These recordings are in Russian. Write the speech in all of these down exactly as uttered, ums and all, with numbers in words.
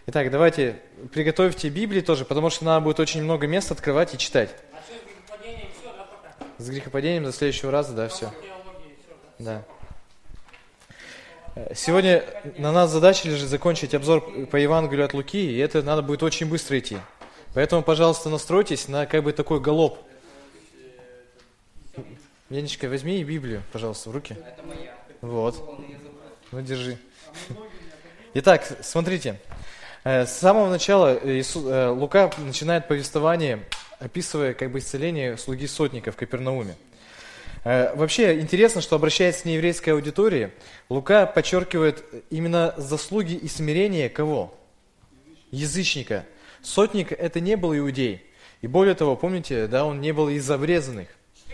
Итак, давайте приготовьте Библии тоже, потому что надо будет очень много мест открывать и читать. А что, с грехопадением все, да, пока? С грехопадением до следующего раза, да, все. Теологии, все, Да. Сегодня на нас задача лежит закончить обзор по Евангелию от Луки, и это надо будет очень быстро идти. Поэтому, пожалуйста, настройтесь на как бы такой галоп. Янечка, возьми Библию, пожалуйста, в руки. Вот. Ну, держи. Итак, смотрите. С самого начала Иисус, Лука начинает повествование, описывая как бы исцеление слуги сотника в Капернауме. Вообще интересно, что, обращаясь к нееврейской аудитории, Лука подчеркивает именно заслуги и смирение кого? Язычника. Сотник это не был иудей. И более того, помните, да, он не был из обрезанных.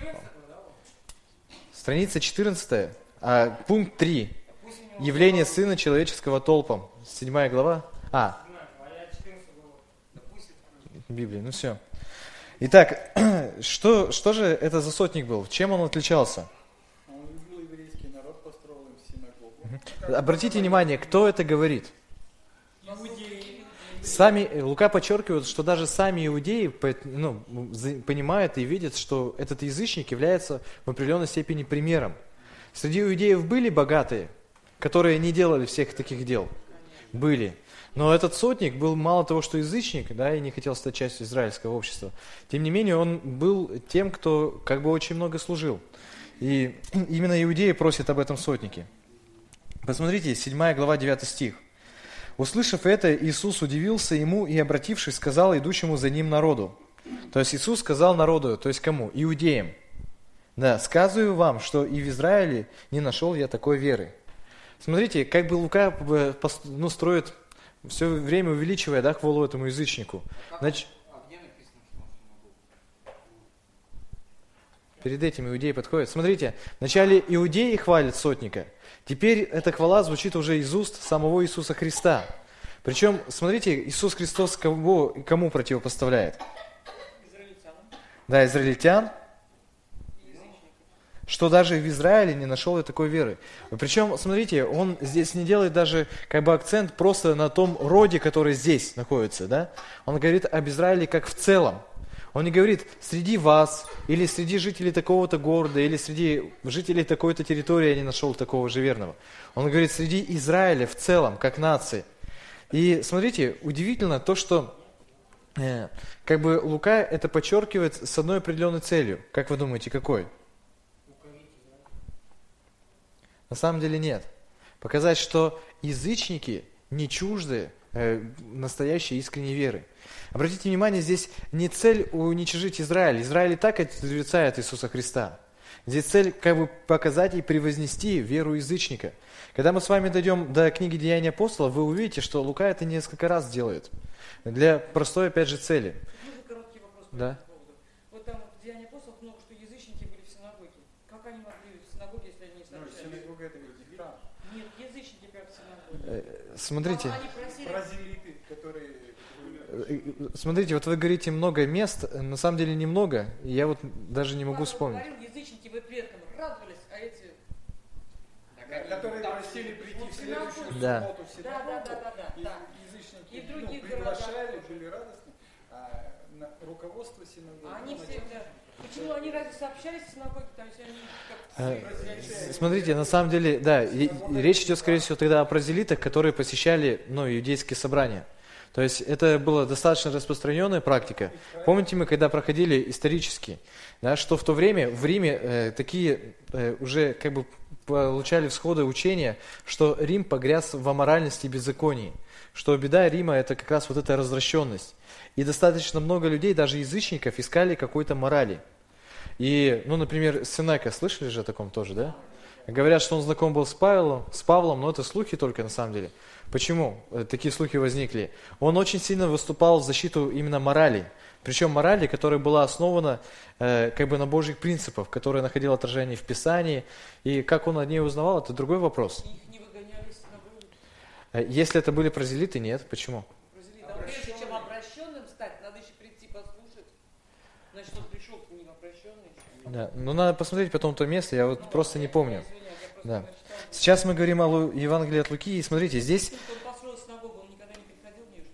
Страница четырнадцатая, а, пункт три. Явление Сына Человеческого толпам. Седьмая глава. А. Библия, ну все. Итак, что, что же это за сотник был? Чем он отличался? Он любил еврейский народ, построил им синагогу. Обратите внимание, кто это говорит? Сами, Лука подчеркивает, что даже сами иудеи ну, понимают и видят, что этот язычник является в определенной степени примером. Среди иудеев были богатые, которые не делали всех таких дел. Были. Но этот сотник был мало того, что язычник, да, и не хотел стать частью израильского общества. Тем не менее, он был тем, кто как бы очень много служил. И именно иудеи просят об этом сотнике. Посмотрите, седьмая глава, девятый стих. «Услышав это, Иисус удивился ему и, обратившись, сказал идущему за ним народу». То есть Иисус сказал народу, то есть кому? Иудеям. «Да, сказываю вам, что и в Израиле не нашел я такой веры». Смотрите, как бы Лука ну, строит, все время увеличивая, да, хвалу этому язычнику. Значит, перед этим иудеи подходят. Смотрите, вначале иудеи хвалят сотника. Теперь эта хвала звучит уже из уст самого Иисуса Христа. Причем, смотрите, Иисус Христос кого, кому противопоставляет? Израильтянам. Да, израильтян. Что даже в Израиле не нашел я такой веры. Причем, смотрите, он здесь не делает даже как бы акцент просто на том роде, который здесь находится. Да? Он говорит об Израиле как в целом. Он не говорит среди вас, или среди жителей такого-то города, или среди жителей такой-то территории я не нашел такого же верного. Он говорит среди Израиля в целом, как нации. И смотрите, удивительно то, что э, как бы Лука это подчеркивает с одной определенной целью. Как вы думаете, какой? На самом деле нет. Показать, что язычники не чужды э, настоящей искренней веры. Обратите внимание, здесь не цель уничтожить Израиль. Израиль и так отрицает Иисуса Христа. Здесь цель как бы показать и превознести веру язычника. Когда мы с вами дойдем до книги Деяний апостолов, вы увидите, что Лука это несколько раз делает. Для простой, опять же, цели. Можно короткий вопрос по Да. этому поводу? Вот там в Деянии апостолов много, что язычники были в синагоге. Как они могли в синагоге, если они не Ну, сообщались? синагога это не храм. Нет, язычники как в синагоге. Э, Смотрите. Они просили... Бразилиты, которые... Смотрите, вот вы говорите много мест, на самом деле немного, и я вот даже не могу Павел вспомнить. говорил, язычники вы при этом радовались, а эти... Которые просили прийти в следующую Да. субботу в Да, да, синагогу. да, да, да, И да. язычники И в ну, других приглашали, городах. были радостны. А на руководство синагоги... А они ну, все... да. Почему они разве сообщались в синагоге? Там все они как... Э, Смотрите, на самом деле, да, и- и речь идет, скорее всего, тогда о прозелитах, которые посещали, ну, иудейские собрания. То есть это была достаточно распространенная практика. Помните, мы когда проходили исторически, да, что в то время в Риме э, такие э, уже как бы получали всходы учения, что Рим погряз в аморальности и беззаконии, что беда Рима это как раз вот эта развращенность. И достаточно много людей, даже язычников, искали какой-то морали. И, ну, например, Сенека, слышали же о таком тоже, да? Говорят, что он знаком был с Павлом, с Павлом, но это слухи только на самом деле. Почему такие слухи возникли? Он очень сильно выступал в защиту именно морали. Причем морали, которая была основана э, как бы на Божьих принципах, которая находила отражение в Писании. И как он о ней узнавал, это другой вопрос. Их не выгоняли из синагоги. Э, Если это были прозелиты, нет. Почему? Прозелиты. А прежде чем обращенным стать, надо еще прийти послушать. Значит, он пришел к ним обращенный. Да. Ну, надо посмотреть потом то место, я вот Ну, просто не я- помню. я извиняюсь, я просто Да. прочитала. Сейчас мы говорим о Лу- Евангелии от Луки, и смотрите, здесь Если он построил синагогу, он никогда не приходил в нее,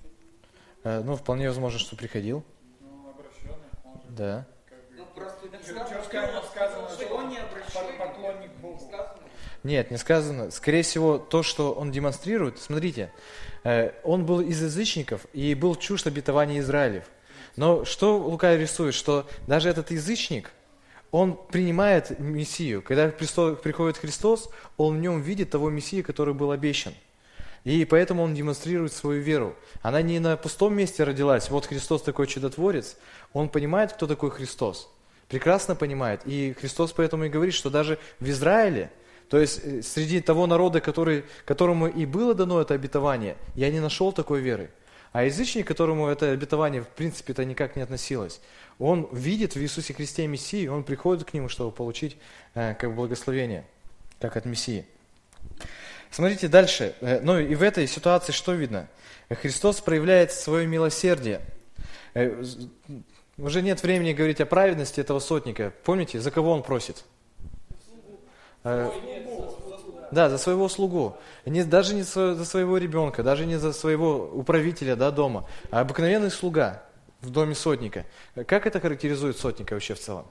Э, ну, вполне возможно, что приходил. Ну, обращенный, он же Да. как бы... Ну, просто не Чё- сказано, чё что сказано, он сказано, что что он не под- обращенный. поклонник Не Богу. сказано. Нет, не сказано. Скорее всего, то, что он демонстрирует, смотрите, э, он был из язычников и был чужд обетования Израилев. Но что Лука рисует, что даже этот язычник, он принимает Мессию. Когда Христос- приходит Христос, он в нем видит того Мессию, который был обещан. И поэтому он демонстрирует свою веру. Она не на пустом месте родилась. Вот Христос такой чудотворец. Он понимает, кто такой Христос. Прекрасно понимает. И Христос поэтому и говорит, что даже в Израиле, то есть э, среди того народа, который, которому и было дано это обетование, я не нашел такой веры. А язычник, которому это обетование в принципе-то никак не относилось, он видит в Иисусе Христе Мессию, он приходит к Нему, чтобы получить э, как благословение, как от Мессии. Смотрите дальше. Э, ну и в этой ситуации что видно? Христос проявляет свое милосердие. Э, з- уже нет времени говорить о праведности этого сотника. Помните, за кого он просит? Э, Да, за своего слугу. Не, даже не сво- за своего ребенка, даже не за своего управителя, да, дома, а обыкновенный слуга в доме сотника. Как это характеризует сотника вообще в целом?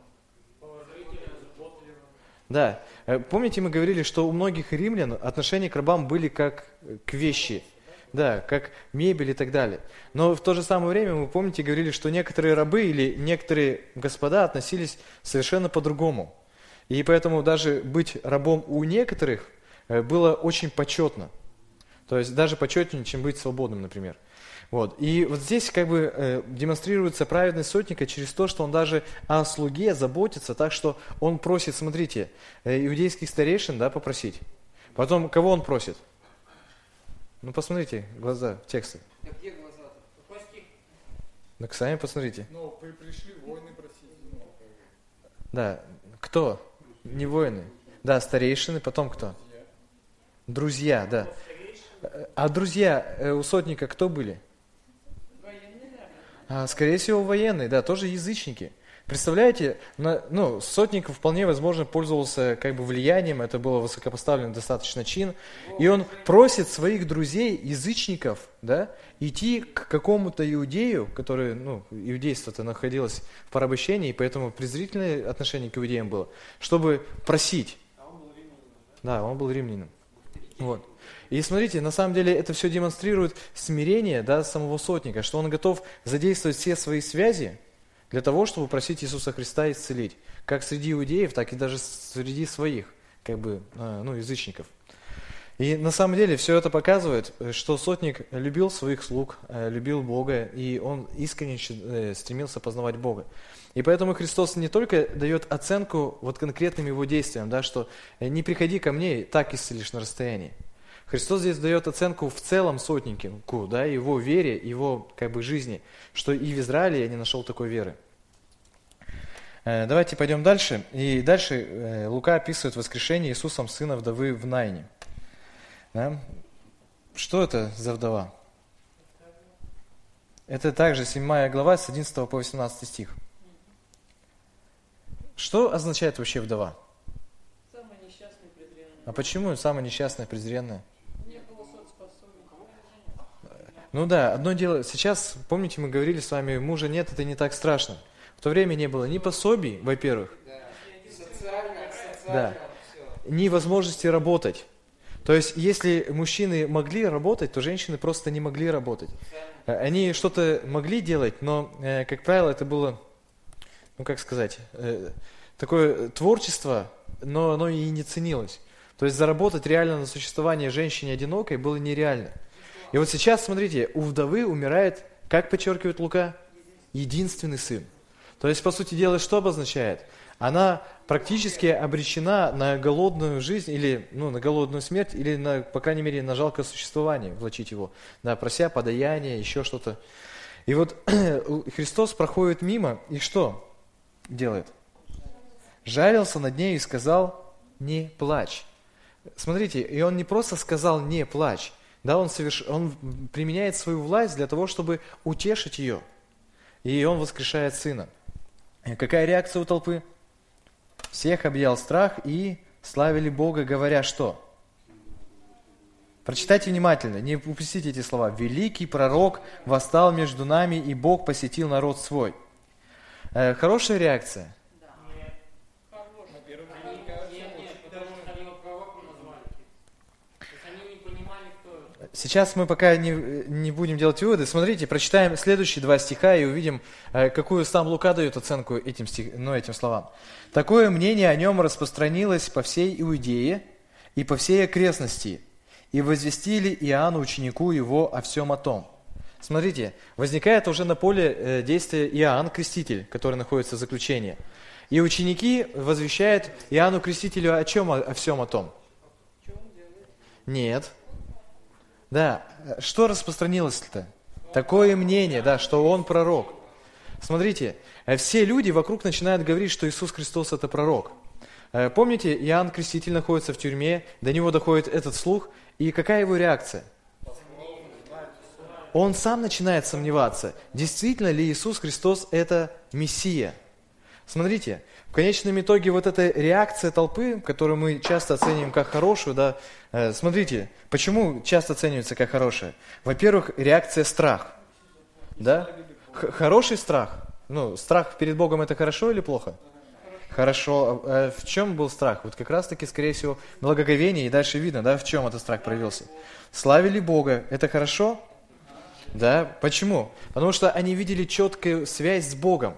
Да. Э, Помните, мы говорили, что у многих римлян отношения к рабам были как э, к вещи, да, как мебель и так далее. Но в то же самое время, вы помните, говорили, что некоторые рабы или некоторые господа относились совершенно по-другому. И поэтому даже быть рабом у некоторых э, было очень почетно. То есть даже почетнее, чем быть свободным, например. Вот. И вот здесь как бы э, демонстрируется праведность сотника через то, что он даже о слуге заботится, так что он просит, смотрите, э, иудейских старейшин, да, попросить. Потом кого он просит? Ну посмотрите, глаза, тексты. Да где глаза-то? Какой стих? Ну сами посмотрите. Ну, при- пришли войны просить. Ну, как бы, Да, кто? Не воины. Да, старейшины, потом кто? друзья. Друзья, да. Э, А друзья э, у сотника кто были? А, скорее всего, военные, да, тоже язычники. Представляете, на- ну, сотник вполне возможно пользовался как бы влиянием, это было высокопоставленный достаточно чин, и он просит своих друзей, язычников, да, идти к какому-то иудею, который, ну, иудейство-то находилось в порабощении, и поэтому презрительное отношение к иудеям было, чтобы просить. Да, он был римлянином. Вот. И смотрите, на самом деле это все демонстрирует смирение, да, самого сотника, что он готов задействовать все свои связи для того, чтобы просить Иисуса Христа исцелить. Как среди иудеев, так и даже среди своих, как бы, э, ну, язычников. И на самом деле все это показывает, э, что сотник любил своих слуг, э, любил Бога, и он искренне щ- э, стремился познавать Бога. И поэтому Христос не только дает оценку вот конкретным его действиям, да, что э, не приходи ко мне, так исцелишь на расстоянии. Христос здесь дает оценку в целом сотнику, да, его вере, его как бы жизни, что и в Израиле я не нашел такой веры. Э, Давайте пойдем дальше. И дальше э, Лука описывает воскрешение Иисусом сына вдовы в Наине. Да? Что это за вдова? Это также седьмая глава с одиннадцатого по восемнадцатый стих. Что означает вообще вдова? Самый несчастный, презренный. А почему самая несчастная, презренная? Не было соцспособен. Ну да, одно дело, сейчас, помните, мы говорили с вами, мужа нет, это не так страшно. В то время не было ни пособий, во-первых, Социально, Да. социально, все. ни возможности работать. То есть, если мужчины могли работать, то женщины просто не могли работать. Э, Они что-то могли делать, но, э, как правило, это было, ну как сказать, э, такое творчество, но оно и не ценилось. То есть, заработать реально на существование женщине одинокой было нереально. И вот сейчас, смотрите, у вдовы умирает, как подчеркивает Лука, единственный сын. То есть, по сути дела, что обозначает? Она практически обречена на голодную жизнь, или ну, на голодную смерть, или, на, по крайней мере, на жалкое существование, влачить его, да, прося подаяние, еще что-то. И вот Христос проходит мимо, и что делает? Жалился над ней и сказал, не плачь. Смотрите, и он не просто сказал, не плачь, да, он, соверш... он применяет свою власть для того, чтобы утешить ее. И он воскрешает сына. И какая реакция у толпы? Всех объял страх и славили Бога, говоря что? Прочитайте внимательно, не упустите эти слова. «Великий пророк восстал между нами, и Бог посетил народ свой». Э, хорошая реакция. Во-первых, Они, мне кажется, нет, нет, очень потому даже- что они его пророком назвали. То есть они не понимали, кто это. Сейчас мы пока не, не будем делать выводы. Смотрите, прочитаем следующие два стиха и увидим, э, какую сам Лука дает оценку этим, стих, ну, этим словам. «Такое мнение о нем распространилось по всей Иудее и по всей окрестности, и возвестили Иоанну, ученику его, о всем о том». Смотрите, возникает уже на поле э, действия Иоанн Креститель, который находится в заключении. И ученики возвещают Иоанну Крестителю о чем, о, о всем о том? Нет. Да, что распространилось-то? Такое мнение, да, что он пророк. Смотрите, э, все люди вокруг начинают говорить, что Иисус Христос это пророк. Э, Помните, Иоанн Креститель находится в тюрьме, до него доходит этот слух, и какая его реакция? Он сам начинает сомневаться, действительно ли Иисус Христос это Мессия. Смотрите, в конечном итоге вот эта реакция толпы, которую мы часто оцениваем как хорошую, да, э, смотрите, почему часто оценивается как хорошая? Во-первых, реакция страх. Да? Х- хороший страх. Ну, страх перед Богом это хорошо или плохо? Хорошо. А в чем был страх? Вот как раз таки, скорее всего, благоговение, и дальше видно, да, в чем этот страх проявился. Славили Бога. Это хорошо? Да. Почему? Потому что они видели четкую связь с Богом.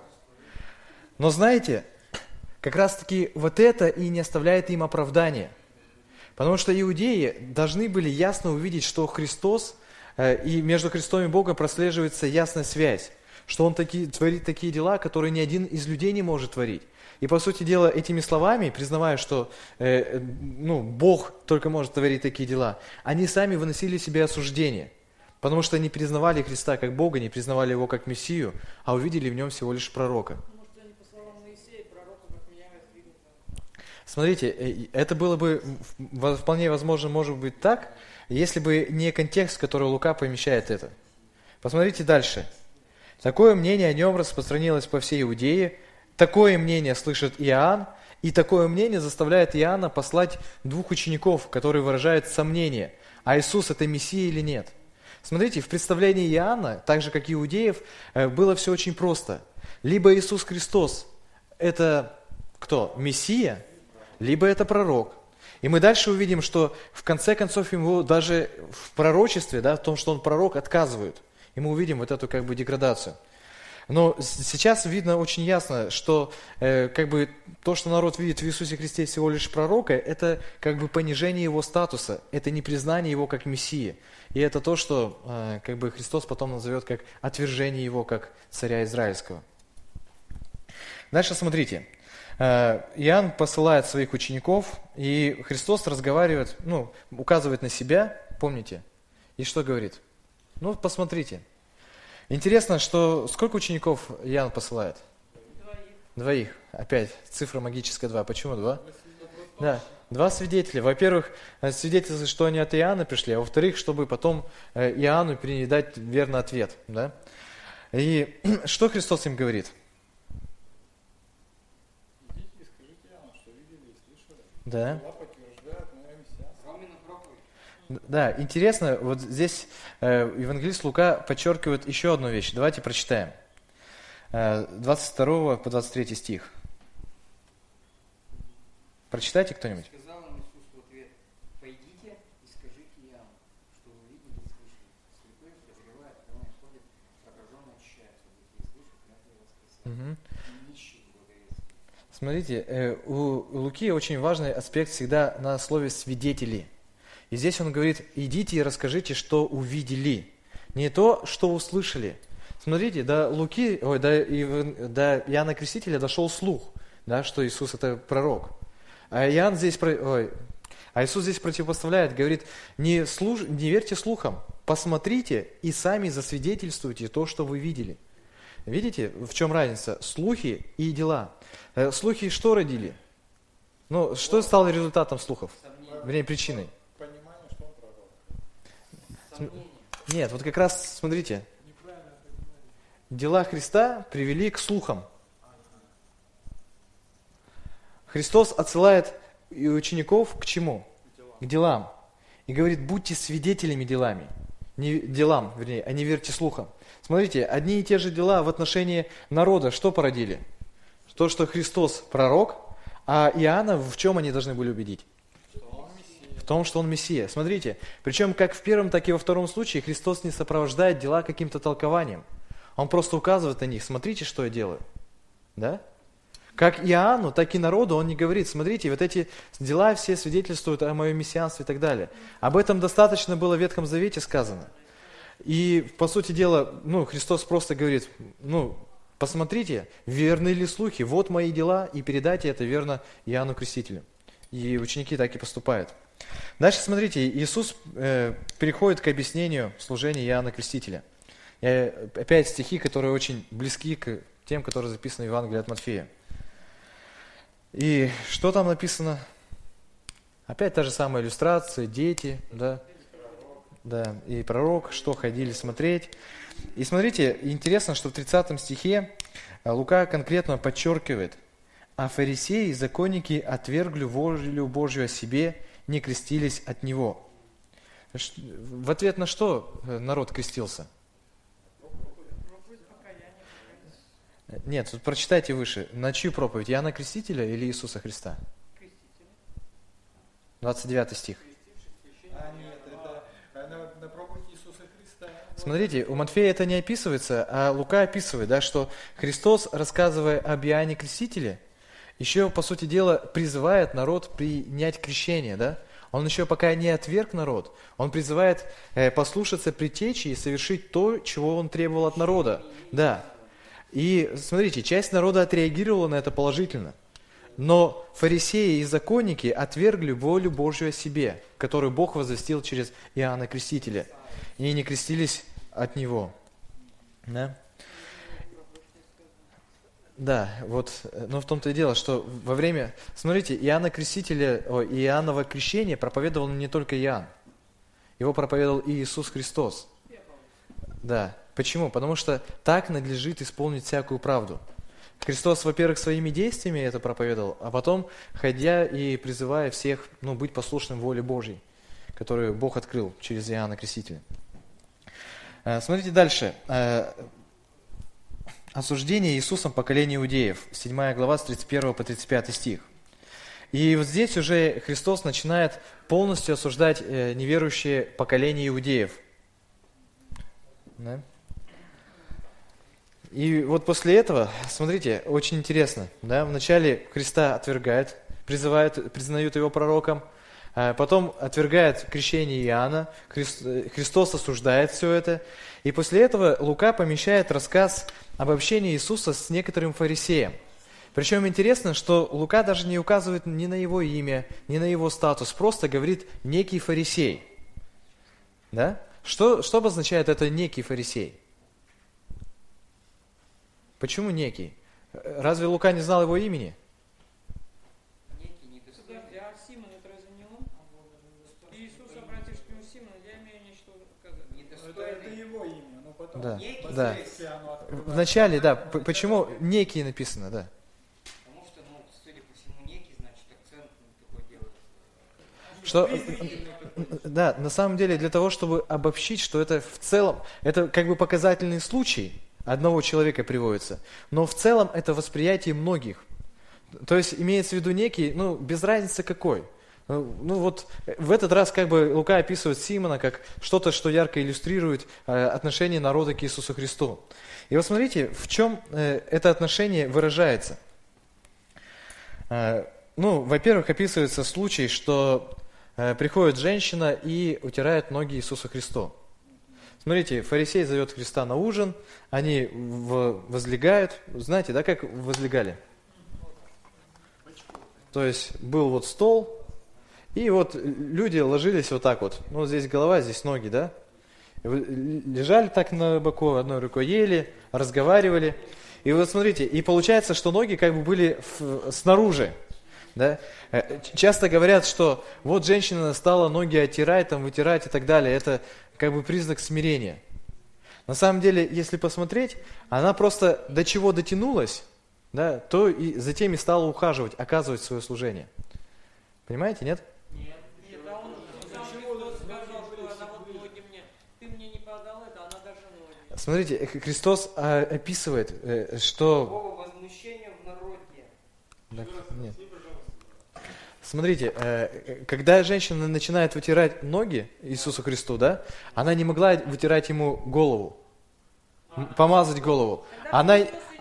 Но знаете, как раз таки вот это и не оставляет им оправдания. Потому что иудеи должны были ясно увидеть, что Христос, э, и между Христом и Богом прослеживается ясная связь. Что Он таки, творит такие дела, которые ни один из людей не может творить. И, по сути дела, этими словами, признавая, что э, ну, Бог только может творить такие дела, они сами выносили себе осуждение. Потому что не признавали Христа как Бога, не признавали Его как Мессию, а увидели в Нем всего лишь пророка. Может, они, по словам Моисея, пророка как меня воздвигнут. Смотрите, э, это было бы в- вполне возможно, может быть так, если бы не контекст, в который Лука помещает это. Посмотрите дальше. Такое мнение о нем распространилось по всей Иудее, такое мнение слышит Иоанн, и такое мнение заставляет Иоанна послать двух учеников, которые выражают сомнение, а Иисус это Мессия или нет. Смотрите, в представлении Иоанна, так же как и иудеев, э, было все очень просто. Либо Иисус Христос это кто? Мессия, либо это пророк. И мы дальше увидим, что в конце концов ему даже в пророчестве, да, в том, что он пророк, отказывают. И мы увидим вот эту как бы деградацию. Но с- сейчас видно очень ясно, что э, как бы то, что народ видит в Иисусе Христе всего лишь пророка, это как бы понижение его статуса, это не признание его как Мессии. И это то, что э, как бы Христос потом назовет как отвержение его как царя израильского. Дальше смотрите. Э, Иоанн посылает своих учеников, и Христос разговаривает, ну, указывает на себя, помните, и что говорит? Ну, посмотрите. Интересно, что сколько учеников Иоанн посылает? Двоих. Опять цифра магическая два. Почему два? Да, два свидетеля. Во-первых, свидетельствует, что они от Иоанна пришли, а во-вторых, чтобы потом э, Иоанну передать верный ответ. Да? И что Христос им говорит? Идите и скажите Иоанну, что видели и слышали. Да. Дела подтверждают мое мессианство. Именно проповедь. Да, интересно, вот здесь э, евангелист Лука подчеркивает еще одну вещь. Давайте прочитаем. Э, двадцать второй по двадцать третий стих. Прочитайте кто-нибудь. Сказал им Иисус в ответ: пойдите и скажите Иоанну, что вы видели и слышали. Слепые прозревают, прямые ходят, прокаженные очищаются, дикие слышат, мертвые воскресают, Мгм. и нищие благовестят. Смотрите, э, у Луки очень важный аспект всегда на слове «свидетели». И здесь он говорит: идите и расскажите, что увидели. Не то, что услышали. Смотрите, до Луки, ой, до, Ив- до Иоанна Крестителя дошел слух, да, что Иисус это пророк. А Иоанн здесь, про- ой, а Иисус здесь противопоставляет, говорит: не, слуш, не верьте слухам, посмотрите и сами засвидетельствуйте то, что вы видели. Видите, в чем разница? Слухи и дела. Э, Слухи что родили? Ну, что стало результатом слухов? Вернее, причиной. Понимание, что он пророк. Сомнения. Нет, вот как раз, смотрите, дела Христа привели к слухам. Христос отсылает и учеников к чему? К делам. и говорит, будьте свидетелями делами, не, делам, вернее, а не верьте слухам. Смотрите, одни и те же дела в отношении народа что породили? То, что Христос пророк, а Иоанна в чем они должны были убедить? В том, что он Мессия. Смотрите, причем как в первом, так и во втором случае Христос не сопровождает дела каким-то толкованием. Он просто указывает на них, смотрите, что я делаю. Да? Как Иоанну, так и народу он не говорит, смотрите, вот эти дела все свидетельствуют о моем мессианстве и так далее. Об этом достаточно было в Ветхом Завете сказано. И, по сути дела, ну, Христос просто говорит, ну, посмотрите, верны ли слухи, вот мои дела, и передайте это верно Иоанну Крестителю. И ученики так и поступают. Дальше смотрите, Иисус э, переходит к объяснению служения Иоанна Крестителя. И, опять стихи, которые очень близки к тем, которые записаны в Евангелии от Матфея. И что там написано? Опять та же самая иллюстрация, дети, да, да, и пророк, что ходили смотреть. И смотрите, интересно, что в тридцатом стихе Лука конкретно подчеркивает, а фарисеи и законники отвергли волю Божью о себе, не крестились от Него. В ответ на что народ крестился? Нет, тут прочитайте выше. На чью проповедь? Иоанна Крестителя или Иисуса Христа? двадцать девятый стих. А, нет, это на, на проповедь Иисуса Христа. Смотрите, у Матфея это не описывается, а Лука описывает, да, что Христос, рассказывая об Иоанне Крестителе, еще, по сути дела, призывает народ принять крещение, да? Он еще пока не отверг народ, он призывает э, послушаться предтечи и совершить то, чего он требовал от народа. Да. И смотрите, часть народа отреагировала на это положительно. Но фарисеи и законники отвергли волю Божью о себе, которую Бог возвестил через Иоанна Крестителя, и не крестились от Него. Да? Да, вот, но в том-то и дело, что во время, смотрите, Иоанна Крестителя, о, Иоанново крещение проповедовал не только Иоанн, его проповедовал и Иисус Христос. Да, почему? Потому что так надлежит исполнить всякую правду. Христос, во-первых, своими действиями это проповедовал, а потом, ходя и призывая всех, ну, быть послушным воле Божьей, которую Бог открыл через Иоанна Крестителя. Смотрите дальше. Осуждение Иисусом поколения иудеев. седьмая глава с тридцать первого по тридцать пятый стих. И вот здесь уже Христос начинает полностью осуждать неверующее поколение иудеев. Да? И вот после этого, смотрите, очень интересно. Да? Вначале Христа отвергают, призывают, признают его пророком, потом отвергает крещение Иоанна, Христос осуждает все это. И после этого Лука помещает рассказ об общении Иисуса с некоторым фарисеем. Причем интересно, что Лука даже не указывает ни на его имя, ни на его статус, просто говорит «некий фарисей». Да? Что, что обозначает это «некий фарисей»? Почему некий? Разве Лука не знал его имени? Некий недостойный. Подожди, а Симон это разве не он? Иисус, обратившись к нему, Симон, я имею нечто сказать. Это, это его имя, но потом Да, Некий, да. впоследствии оно открывается. Вначале, да. П- Почему некий написано, да? Потому что, ну, судя по всему, некий, значит, акцент такой делает. Что, да, на самом деле для того, чтобы обобщить, что это в целом, это как бы показательный случай одного человека приводится, но в целом это восприятие многих. То есть имеется в виду некий, ну, без разницы какой. Ну вот в этот раз как бы Лука описывает Симона как что-то, что ярко иллюстрирует э, отношение народа к Иисусу Христу. И вот смотрите, в чем э, это отношение выражается. Э, ну, во-первых, описывается случай, что э, приходит женщина и утирает ноги Иисусу Христу. Смотрите, фарисей зовет Христа на ужин, они в, возлегают. Знаете, да, как возлегали? То есть был вот стол, и вот люди ложились вот так вот. Ну, здесь голова, здесь ноги, да? Лежали так на боку, одной рукой ели, разговаривали. И вот смотрите, и получается, что ноги как бы были в, снаружи. Да? Часто говорят, что вот женщина стала ноги оттирать, там, вытирать и так далее. Это как бы признак смирения. На самом деле, если посмотреть, она просто до чего дотянулась, да, то и затем и стала ухаживать, оказывать свое служение. Понимаете, нет? Нет, а он сам Христос Смотрите, э, Христос а, описывает, э, что... Слово возмущение в народе. Да, нет. Смотрите, э, когда женщина начинает вытирать ноги Иисусу Христу, да, она не могла вытирать ему голову, м, помазать голову. Она,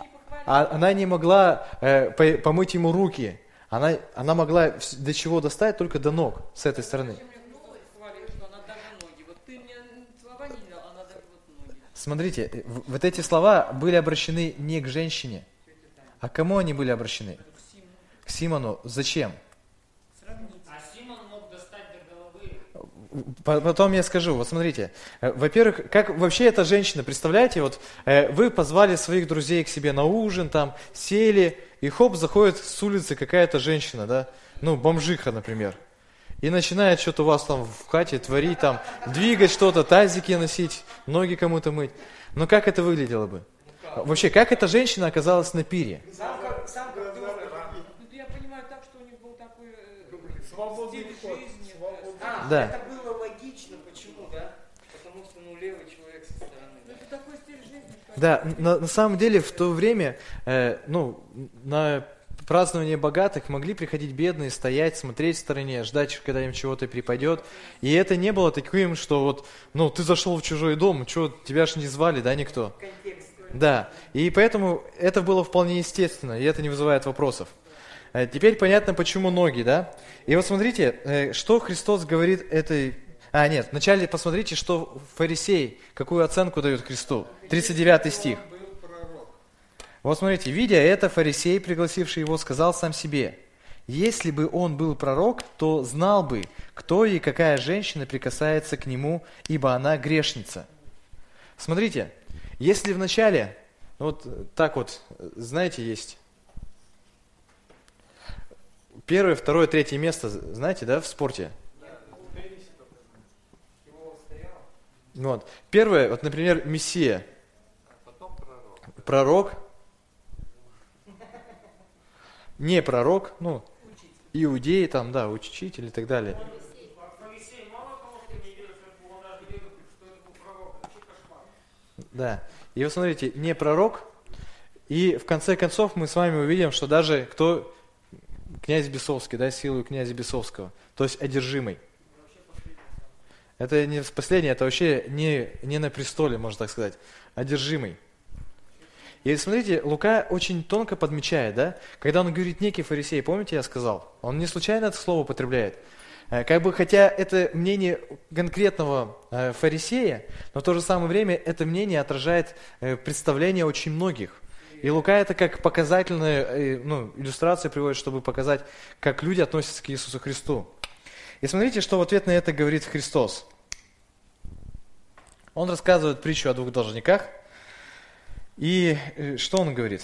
а- она не могла э, по- помыть ему руки. Она, она могла вс- до чего достать, только до ног, с этой стороны. Зачем мне Христос хвалил, что она даже ноги? Вот ты мне слова не дал, она даже вот ноги. Смотрите, э, в- вот эти слова были обращены не к женщине. А к кому они были обращены? К Симону. К Симону. Зачем? Сравнить. А Симон мог достать до головы. По- Потом я скажу, вот смотрите, э, во-первых, как вообще эта женщина, представляете, вот э, вы позвали своих друзей к себе на ужин, там, сели, и хоп, заходит с улицы какая-то женщина, да, ну, бомжиха, например, и начинает что-то у вас там в хате творить, там, двигать что-то, тазики носить, ноги кому-то мыть. Ну, как это выглядело бы? Вообще, как эта женщина оказалась на пире? Сам как, сам как ты уже. Ну, я понимаю так, что у них был такой э, Свободный стиль ход, жизни. свободный. А, Да. это было логично. Почему, да? Потому что, ну, левый человек со стороны. Ну, Да? это такой стиль жизни. что Да, на, на самом деле в то время, э, ну, на празднование богатых могли приходить бедные, стоять, смотреть в стороне, ждать, когда им чего-то припадет. И это не было таким, что вот, ну, ты зашел в чужой дом, что, тебя ж не звали, да, никто? Контекст. Да, и поэтому это было вполне естественно, и это не вызывает вопросов. Э, Теперь понятно, почему ноги, да? И вот смотрите, э, что Христос говорит этой... А, нет, вначале посмотрите, что фарисей, какую оценку дает Христу. тридцать девятый стих. Он был пророк. Вот смотрите, видя это, фарисей, пригласивший его, сказал сам себе: если бы он был пророк, то знал бы, кто и какая женщина прикасается к нему, ибо она грешница. Смотрите, если вначале, вот так вот, знаете, есть первое, второе, третье место, знаете, да, в спорте? Вот. Первое, вот, например, Мессия, пророк, не пророк, ну, иудеи там, да, учитель и так далее. Фарисей мало кого кто не верит, что он даже верит, что это был пророк. Это вообще кошмар. Да. И вот смотрите, не пророк, и в конце концов мы с вами увидим, что даже кто, князь Бесовский, да, силою князя Бесовского, то есть одержимый. Это не последнее, это вообще не, не на престоле, можно так сказать, одержимый. И смотрите, Лука очень тонко подмечает, да, когда он говорит некий фарисей, помните, я сказал, он не случайно это слово употребляет. Э, Как бы, хотя это мнение конкретного э, фарисея, но в то же самое время это мнение отражает э, представление очень многих. И Лука это как показательная э, ну, иллюстрация приводит, чтобы показать, как люди относятся к Иисусу Христу. И смотрите, что в ответ на это говорит Христос. Он рассказывает притчу о двух должниках. И э, что он говорит?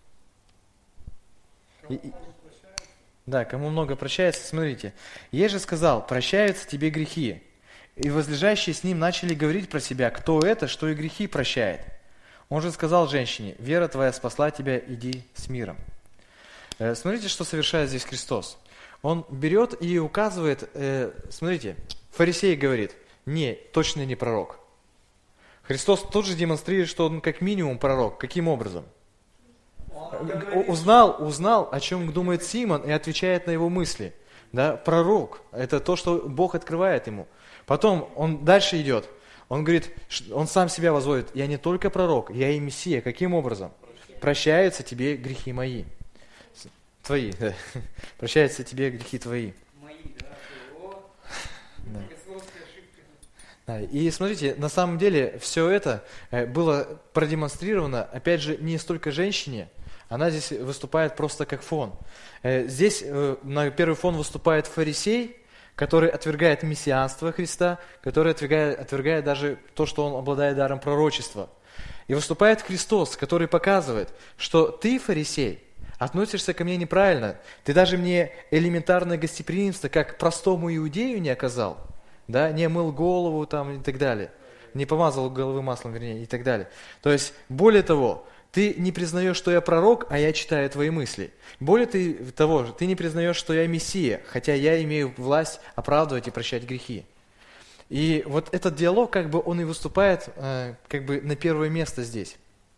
И- и- да, кому много прощается, смотрите. «Ей же сказал, прощаются тебе грехи». И возлежащие с ним начали говорить про себя, кто это, что и грехи прощает. Он же сказал женщине, вера твоя спасла тебя, иди с миром. Э, Смотрите, что совершает здесь Христос. Он берет и указывает, э, смотрите, фарисей говорит, не, точно не пророк. Христос тут же демонстрирует, что он как минимум пророк. Каким образом? У- Узнал, узнал, о чем думает Симон, и отвечает на его мысли. Да, пророк. Это то, что Бог открывает ему. Потом он дальше идет. Он говорит, ш- он сам себя возводит. Я не только пророк, я и Мессия. Каким образом? Прощаются тебе грехи мои. С- Твои. да. Прощаются тебе грехи твои. Мои, да. О, Да. богословская ошибка. Да, и смотрите, на самом деле все это э, было продемонстрировано, опять же, не столько женщине, она здесь выступает просто как фон. Э, Здесь э, на первый фон выступает фарисей, который отвергает мессианство Христа, который отвергает, отвергает даже то, что он обладает даром пророчества. И выступает Христос, который показывает, что ты, фарисей, относишься ко мне неправильно, ты даже мне элементарное гостеприимство, как простому иудею, не оказал, да, не мыл голову там и так далее, не помазал головы маслом, вернее, и так далее. То есть, более того, ты не признаешь, что я пророк, а я читаю твои мысли. Более ты- того, ты не признаешь, что я Мессия, хотя я имею власть оправдывать и прощать грехи. И вот этот диалог, как бы он и выступает э, как бы на первое место здесь.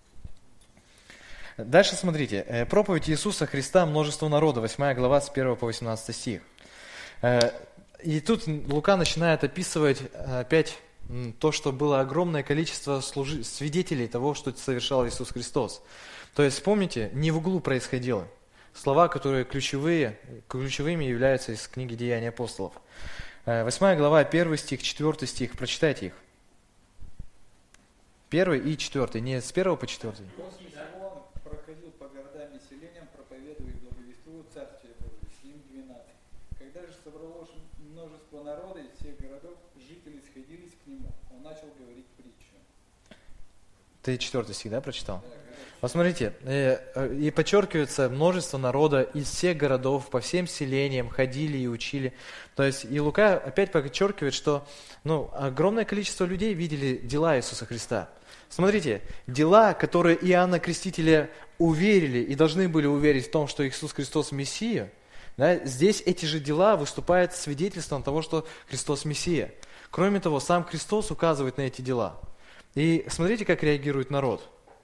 Дальше смотрите. Э, проповедь Иисуса Христа множеству народа, восьмая глава, с первого по восемнадцатый стих. Э, и тут Лука начинает описывать опять м, то, что было огромное количество служи- свидетелей того, что совершал Иисус Христос. То есть, помните, не в углу происходило. Слова, которые ключевые, ключевыми являются из книги «Деяния апостолов». Восьмая глава, первый стих, четвертый стих. Прочитайте их. Первый и четвертый. Не с первого по четвертый. После всего он проходил по городам и селениям, проповедуя и благовествуя Царствие Божие, с ним двенадцать. Когда же собралось множество народа из всех городов, жители сходились к нему. Он начал говорить притчу. Ты четвертый стих, да, прочитал? Посмотрите, и подчеркивается множество народа из всех городов, по всем селениям ходили и учили. То есть и Лука опять подчеркивает, что ну, огромное количество людей видели дела Иисуса Христа. Смотрите, дела, которые Иоанна Крестителя уверили и должны были уверить в том, что Иисус Христос Мессия, да, здесь эти же дела выступают свидетельством того, что Христос Мессия. Кроме того, сам Христос указывает на эти дела. И смотрите, как реагирует народ.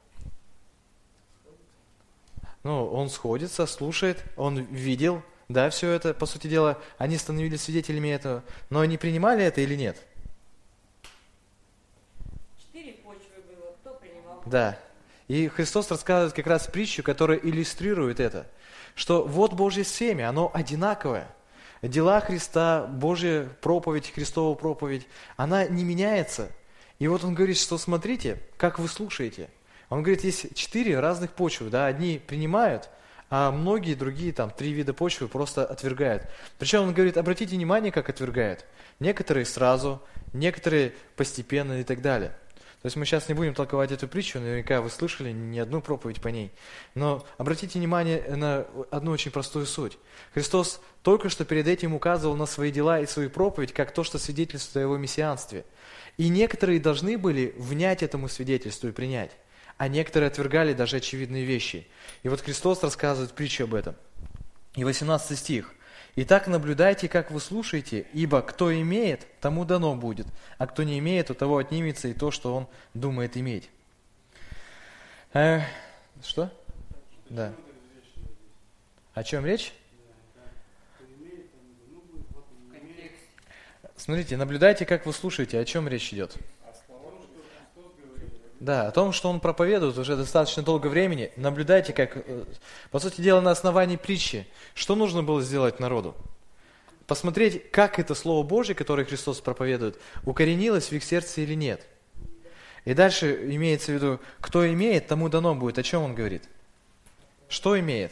Ну, он сходится, слушает, он видел, да, все это, по сути дела, они становились свидетелями этого, но они принимали это или нет? Четыре почвы было, кто принимал? Да. И Христос рассказывает как раз притчу, которая иллюстрирует это, что вот Божье семя, оно одинаковое. Дела Христа, Божья проповедь, Христова проповедь, она не меняется. И вот он говорит, что смотрите, как вы слушаете. Он говорит, есть четыре разных почвы, да, одни принимают, а многие другие, там, три вида почвы просто отвергают. Причем он говорит, обратите внимание, как отвергают. Некоторые сразу, некоторые постепенно и так далее. То есть мы сейчас не будем толковать эту притчу, наверняка вы слышали не одну проповедь по ней. Но обратите внимание на одну очень простую суть. Христос только что перед этим указывал на свои дела и свою проповедь, как то, что свидетельствует о его мессианстве. И некоторые должны были внять этому свидетельству и принять. А некоторые отвергали даже очевидные вещи. И вот Христос рассказывает притчу об этом. И восемнадцатый стих. «Итак, наблюдайте, как вы слушаете, ибо кто имеет, тому дано будет, а кто не имеет, у того отнимется и то, что он думает иметь». Э, что? Да. О чем речь? Смотрите, наблюдайте, как вы слушаете, о чем речь идет. Да, о том, что он проповедует уже достаточно долго времени. Наблюдайте, как, по сути дела, на основании притчи, что нужно было сделать народу? Посмотреть, как это Слово Божье, которое Христос проповедует, укоренилось в их сердце или нет. И дальше имеется в виду, кто имеет, тому дано будет. О чем он говорит? Что имеет?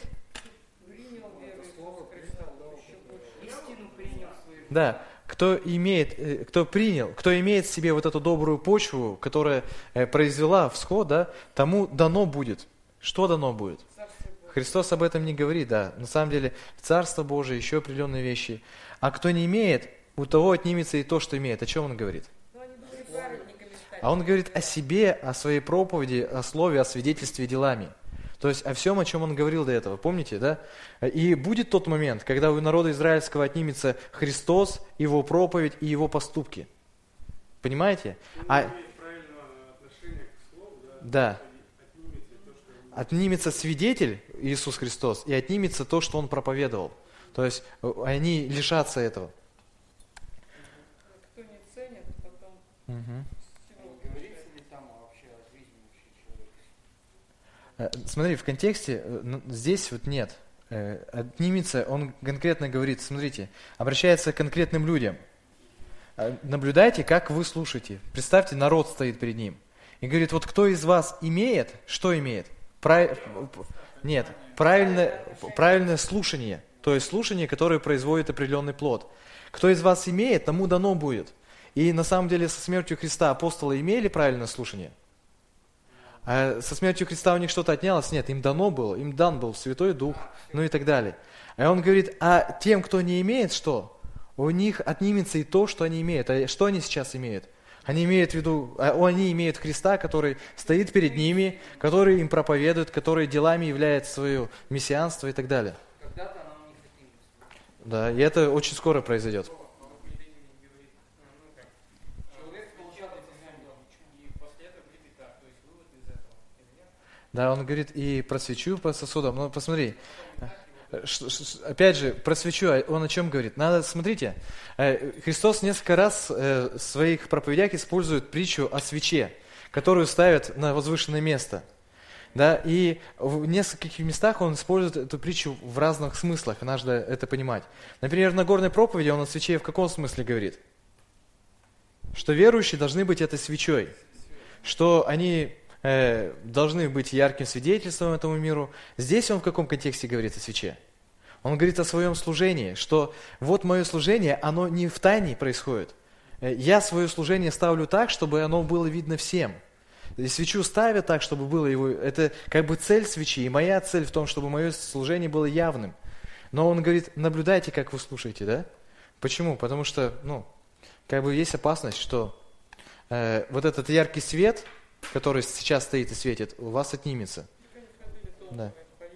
Истину принял свою. Да. Кто имеет, кто принял, кто имеет в себе вот эту добрую почву, которая произвела всход, да, тому дано будет. Что дано будет? Христос об этом не говорит, да. На самом деле, Царство Божие, еще определенные вещи. А кто не имеет, у того отнимется и то, что имеет. О чем он говорит? А он говорит о себе, о своей проповеди, о слове, о свидетельстве делами. То есть о всем, о чем он говорил до этого, помните, да? И будет тот момент, когда у народа израильского отнимется Христос, его проповедь и его поступки. Понимаете? А... Да. Отнимется свидетель Иисус Христос и отнимется то, что он проповедовал. То есть они лишатся этого. Кто не ценит, потом... Угу. Говорится ли там вообще о жизни вообще человека? Смотри, в контексте здесь вот нет. Отнимется, он конкретно говорит, смотрите, обращается к конкретным людям. Наблюдайте, как вы слушаете. Представьте, народ стоит перед ним. И говорит, вот кто из вас имеет, что имеет? Прав... Нет, правильное, правильное слушание. То есть слушание, которое производит определенный плод. Кто из вас имеет, тому дано будет. И на самом деле со смертью Христа апостолы имели правильное слушание? А со смертью Христа у них что-то отнялось? Нет, им дано было, им дан был Святой Дух, ну и так далее. А он говорит, а тем, кто не имеет, что? У них отнимется и то, что они имеют. А что они сейчас имеют? Они имеют в виду, они имеют Христа, который стоит перед ними, который им проповедует, который делами является свое мессианство и так далее. Когда-то оно у них отнимется. Да, и это очень скоро произойдет. Да, он говорит, и про свечу по сосудам. Ну, посмотри, ш- ш- опять же, про свечу, он о чем говорит? Надо, смотрите, э, Христос несколько раз э, в своих проповедях использует притчу о свече, которую ставят на возвышенное место. Да, и в нескольких местах он использует эту притчу в разных смыслах, и надо это понимать. Например, в Нагорной проповеди он о свече в каком смысле говорит? Что верующие должны быть этой свечой, что они э, должны быть ярким свидетельством этому миру. Здесь он в каком контексте говорит о свече? Он говорит о своем служении, что вот мое служение, оно не в тайне происходит. Я свое служение ставлю так, чтобы оно было видно всем. И свечу ставят так, чтобы было его... Это как бы цель свечи, и моя цель в том, чтобы мое служение было явным. Но он говорит, наблюдайте, как вы слушаете, да? Почему? Потому что, ну, как бы есть опасность, что э, вот этот яркий свет, который сейчас стоит и светит, у вас отнимется. Да.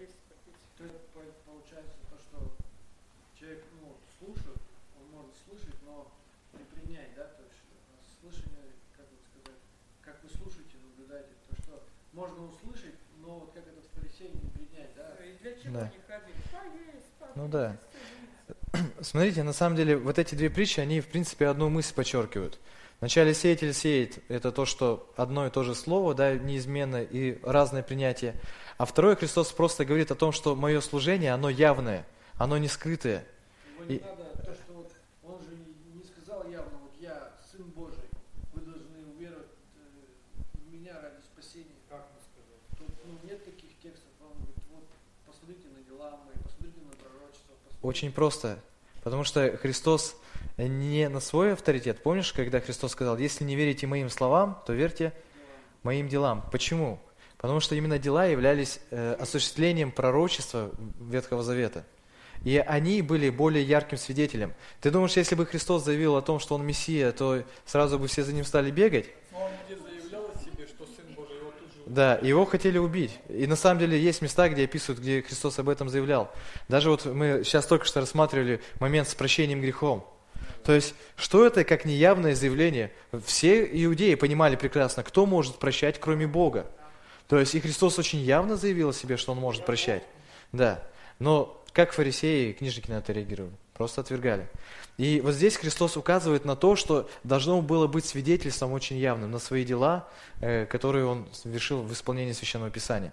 То есть получается то, что человек ну, слушает, он может слышать, но не принять, да, то есть слышание, как бы сказать, как вы слушаете, наблюдаете, то что можно услышать, но вот как этот фарисей не принять, да. И для чего Да. они ходили? Поесть, попить, Ну да. исцелиться. Смотрите, на самом деле, вот эти две притчи, они, в принципе, одну мысль подчеркивают. Вначале сеятель сеет, это то, что одно и то же слово, да, неизменно и разное принятие. А второе, Христос просто говорит о том, что мое служение, оно явное, оно не скрытое. Его не И- надо, то, что вот он же не, не сказал явно, вот я Сын Божий, вы должны уверовать э, в меня ради спасения. Как он сказал? Тут ну, нет таких текстов, он говорит, вот посмотрите на дела мои, посмотрите на пророчество. Посмотрите. Очень просто, потому что Христос не на свой авторитет. Помнишь, когда Христос сказал, если не верите моим словам, то верьте моим делам. Почему? Потому что именно дела являлись э, осуществлением пророчества Ветхого Завета. И они были более ярким свидетелем. Ты думаешь, если бы Христос заявил о том, что Он Мессия, то сразу бы все за Ним стали бегать? Но он где заявлял о себе, что Сын Божий, его тут же Да, его хотели убить. И на самом деле есть места, где описывают, где Христос об этом заявлял. Даже вот мы сейчас только что рассматривали момент с прощением грехом. То есть, что это, как неявное заявление? Все иудеи понимали прекрасно, кто может прощать, кроме Бога. То есть, и Христос очень явно заявил о себе, что Он может прощать. Да. Но как фарисеи и книжники на это реагировали? Просто отвергали. И вот здесь Христос указывает на то, что должно было быть свидетельством очень явным на свои дела, э, которые Он совершил в исполнении Священного Писания.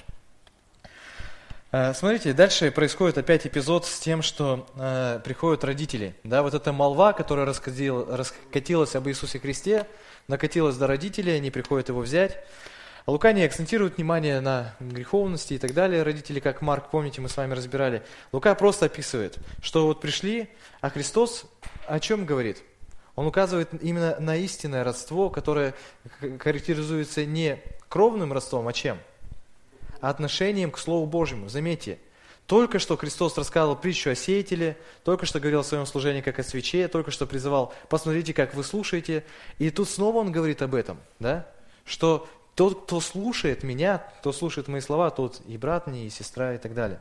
Э, Смотрите, дальше происходит опять эпизод с тем, что э, приходят родители. Да, вот эта молва, которая раскатила- раскатилась об Иисусе Христе, накатилась до родителей, они приходят Его взять. А Лука не акцентирует внимание на греховности и так далее. Родители, как Марк, помните, мы с вами разбирали. Лука просто описывает, что вот пришли, а Христос о чем говорит? Он указывает именно на истинное родство, которое х- характеризуется не кровным родством, а чем? А отношением к Слову Божьему. Заметьте, только что Христос рассказывал притчу о сеятеле, только что говорил о своем служении как о свече, только что призывал, посмотрите, как вы слушаете. И тут снова Он говорит об этом, да? Что тот, кто слушает меня, кто слушает мои слова, тот и брат мне, и сестра, и так далее.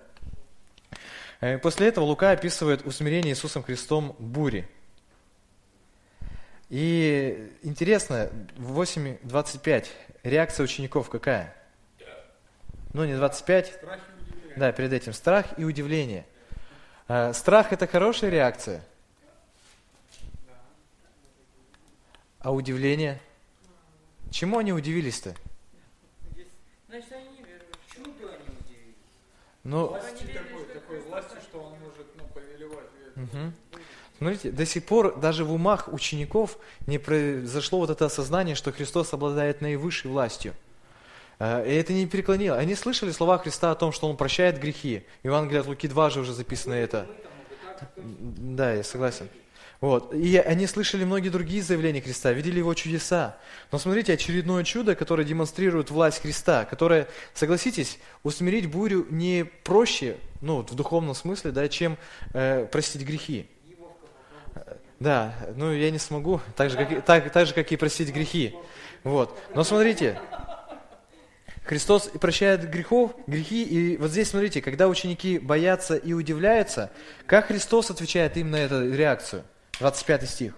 Э, После этого Лука описывает усмирение Иисусом Христом бури. И интересно, в восемь двадцать пять реакция учеников какая? Ну, не двадцать пять, страх и удивление. да, перед этим страх и удивление. Э, Страх – это хорошая реакция, а удивление? Чему они удивились-то? Значит, они не веруют. Чудо они удивились. Ну, Власти такой, такой власти, что он может ну, повелевать. Мгм. Смотрите, до сих пор даже в умах учеников не произошло вот это осознание, что Христос обладает наивысшей властью. Э, И это не переклонило. Они слышали слова Христа о том, что Он прощает грехи. Евангелие от Луки два же уже записано это. Да, я согласен. Вот. И они слышали многие другие заявления Христа, видели Его чудеса. Но смотрите, очередное чудо, которое демонстрирует власть Христа, которое, согласитесь, усмирить бурю не проще, ну, в духовном смысле, да, чем э, простить грехи. Э, Да, ну я не смогу, так же, как, и- так, так же, как и простить грехи. Вот. Но смотрите, Христос прощает грехов, грехи, и вот здесь, смотрите, когда ученики боятся и удивляются, как Христос отвечает им на эту реакцию? двадцать пятый стих.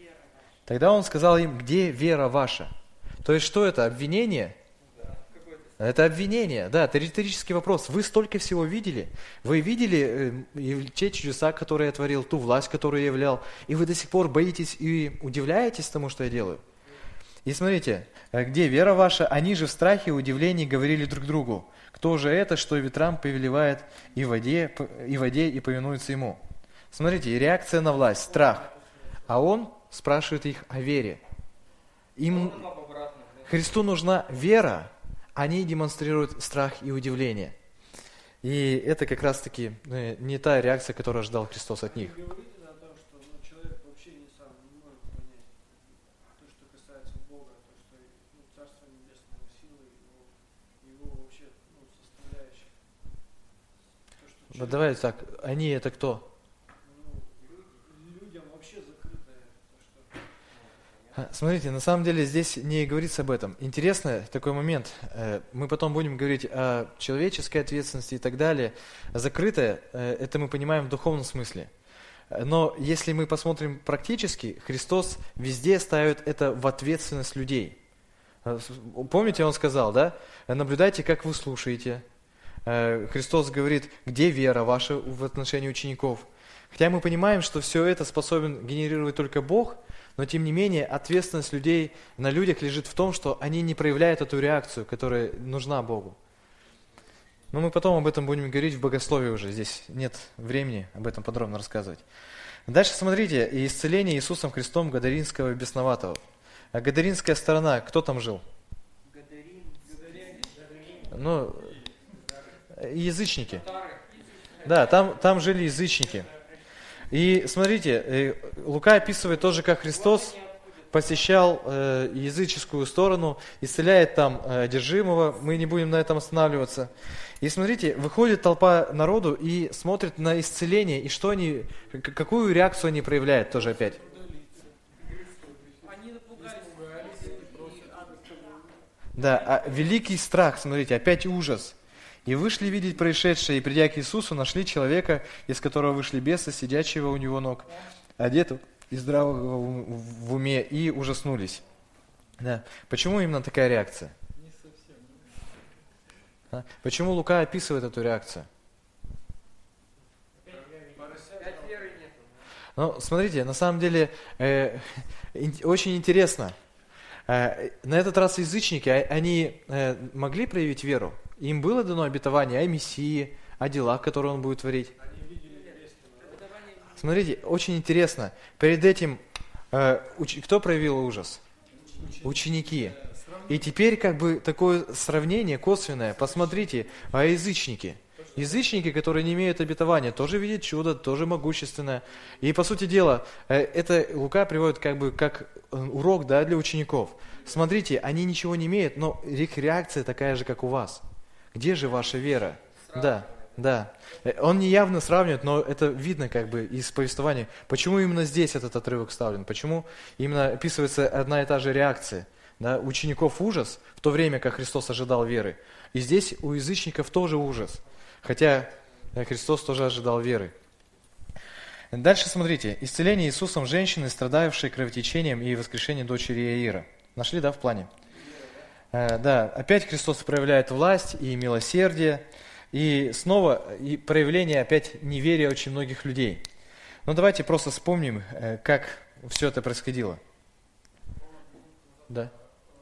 Тогда Он сказал им, где вера ваша? То есть, что это? Обвинение? Это обвинение, да, это риторический вопрос. Вы столько всего видели, вы видели э, те чудеса, которые я творил, ту власть, которую я являл, и вы до сих пор боитесь и удивляетесь тому, что я делаю. И смотрите, где вера ваша, они же в страхе и удивлении говорили друг другу, кто же это, что ветрам повелевает и в воде, и, в воде, и повинуется ему. Смотрите, реакция на власть, страх. А он спрашивает их о вере. Им, Христу нужна вера, они демонстрируют страх и удивление. И это как раз-таки ну, не та реакция, которую ожидал Христос от них. Вы говорите о том, что ну, человек вообще не сам не может понять то, что касается Бога, то, что ну, Царство Небесное, сила его, его вообще ну, составляющих. То, что Вот человек, давайте так, они это кто? ну, людям вообще закрытое. То, что... Смотрите, на самом деле здесь не говорится об этом. Интересный такой момент. Мы потом будем говорить о человеческой ответственности и так далее. Закрытое, это мы понимаем в духовном смысле. Но если мы посмотрим практически, Христос везде ставит это в ответственность людей. Помните, Он сказал, да? Наблюдайте, как вы слушаете. Христос говорит, где вера ваша в отношении учеников. Хотя мы понимаем, что все это способен генерировать только Бог, но тем не менее ответственность людей на людях лежит в том, что они не проявляют эту реакцию, которая нужна Богу. Но мы потом об этом будем говорить в богословии уже, здесь нет времени об этом подробно рассказывать. Дальше смотрите, исцеление Иисусом Христом Гадаринского и бесноватого. А Гадаринская сторона, кто там жил? Гадарин. Ну, язычники. Да, там, там жили язычники. И смотрите, Лука описывает тоже, как Христос посещал э, языческую сторону, исцеляет там э, одержимого, мы не будем на этом останавливаться. И смотрите, выходит толпа народу и смотрит на исцеление, и что они, какую реакцию они проявляют тоже опять. Они напугались. Да, а великий страх, смотрите, опять ужас. И вышли видеть происшедшее, и придя к Иисусу, нашли человека, из которого вышли бесы, сидящего у него ног, одетого и здравого в уме, и ужаснулись. Да. Почему именно такая реакция? Не совсем. А? Почему Лука описывает эту реакцию? Опять веры нет. Ну, смотрите, на самом деле, э, очень интересно. Э, на этот раз язычники, они э, могли проявить веру? Им было дано обетование о Мессии, о делах, которые Он будет творить. Смотрите, очень интересно. Перед этим э, уч- кто проявил ужас? Ученики. И теперь как бы такое сравнение косвенное. Посмотрите, а язычники. Язычники, которые не имеют обетования, тоже видят чудо, тоже могущественное. И по сути дела, э, это Лука приводит как бы как урок, да, для учеников. Смотрите, они ничего не имеют, но их реакция такая же, как у вас. Где же ваша вера? Да, да. Он не явно сравнивает, но это видно как бы из повествования. Почему именно здесь этот отрывок вставлен? Почему именно описывается одна и та же реакция? Да? У учеников ужас, в то время как Христос ожидал веры. И здесь у язычников тоже ужас. Хотя Христос тоже ожидал веры. Дальше смотрите. Исцеление Иисусом женщины, страдавшей кровотечением, и воскрешение дочери Иаира. Нашли, да, в плане? Да, опять Христос проявляет власть и милосердие, и снова и проявление опять неверия очень многих людей. Но давайте просто вспомним, как все это происходило. Да.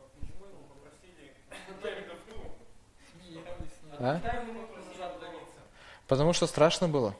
А? Потому что страшно было.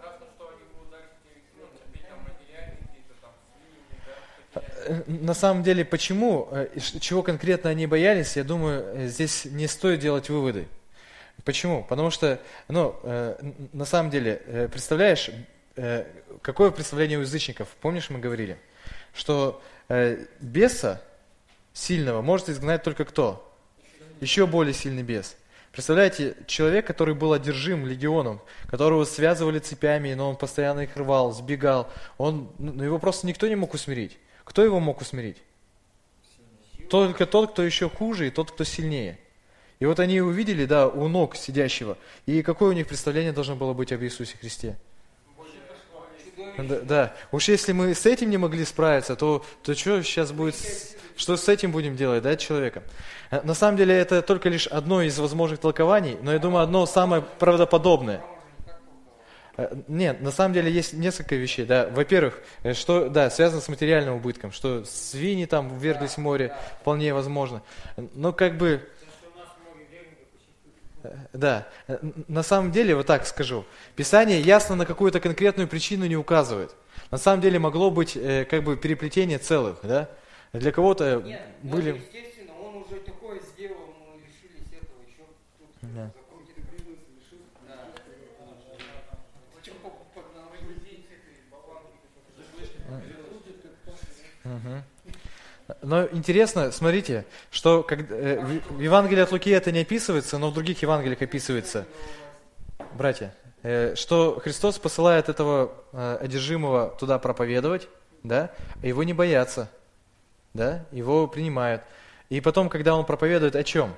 На самом деле, почему, чего конкретно они боялись, я думаю, здесь не стоит делать выводы. Почему? Потому что, ну, на самом деле, представляешь, какое представление у язычников? Помнишь, мы говорили, что беса сильного может изгнать только кто? Еще более сильный бес. Представляете, человек, который был одержим легионом, которого связывали цепями, но он постоянно их рвал, сбегал, он, ну, его просто никто не мог усмирить. Кто его мог усмирить? Только тот, кто еще хуже, и тот, кто сильнее. И вот они увидели, да, у ног сидящего. И какое у них представление должно было быть об Иисусе Христе? Да, да. Уж если мы с этим не могли справиться, то, то что сейчас будет с, Что с этим будем делать, да, человеком? Э, На самом деле это только лишь одно из возможных толкований, но я думаю, одно самое правдоподобное. Э, Нет, на самом деле есть несколько вещей. Да. Во-первых, э, что да, связано с материальным убытком, что свиньи там вверглись в море, вполне возможно. Но как бы, э, да, э, на самом деле, вот так скажу, Писание ясно на какую-то конкретную причину не указывает. На самом деле могло быть э, как бы переплетение целых, да? Для кого-то Нет, были... ну, естественно, он уже такое сделал, мы лишились этого, еще тут Да. закрутит бизнес, лишил. Да. Чем Мгм. Но интересно, смотрите, что как, э, в в Евангелии от Луки это не описывается, но в других Евангелиях описывается, братья, э, что Христос посылает этого э, одержимого туда проповедовать, да, а его не боятся, да, его принимают. И потом, когда он проповедует о чем?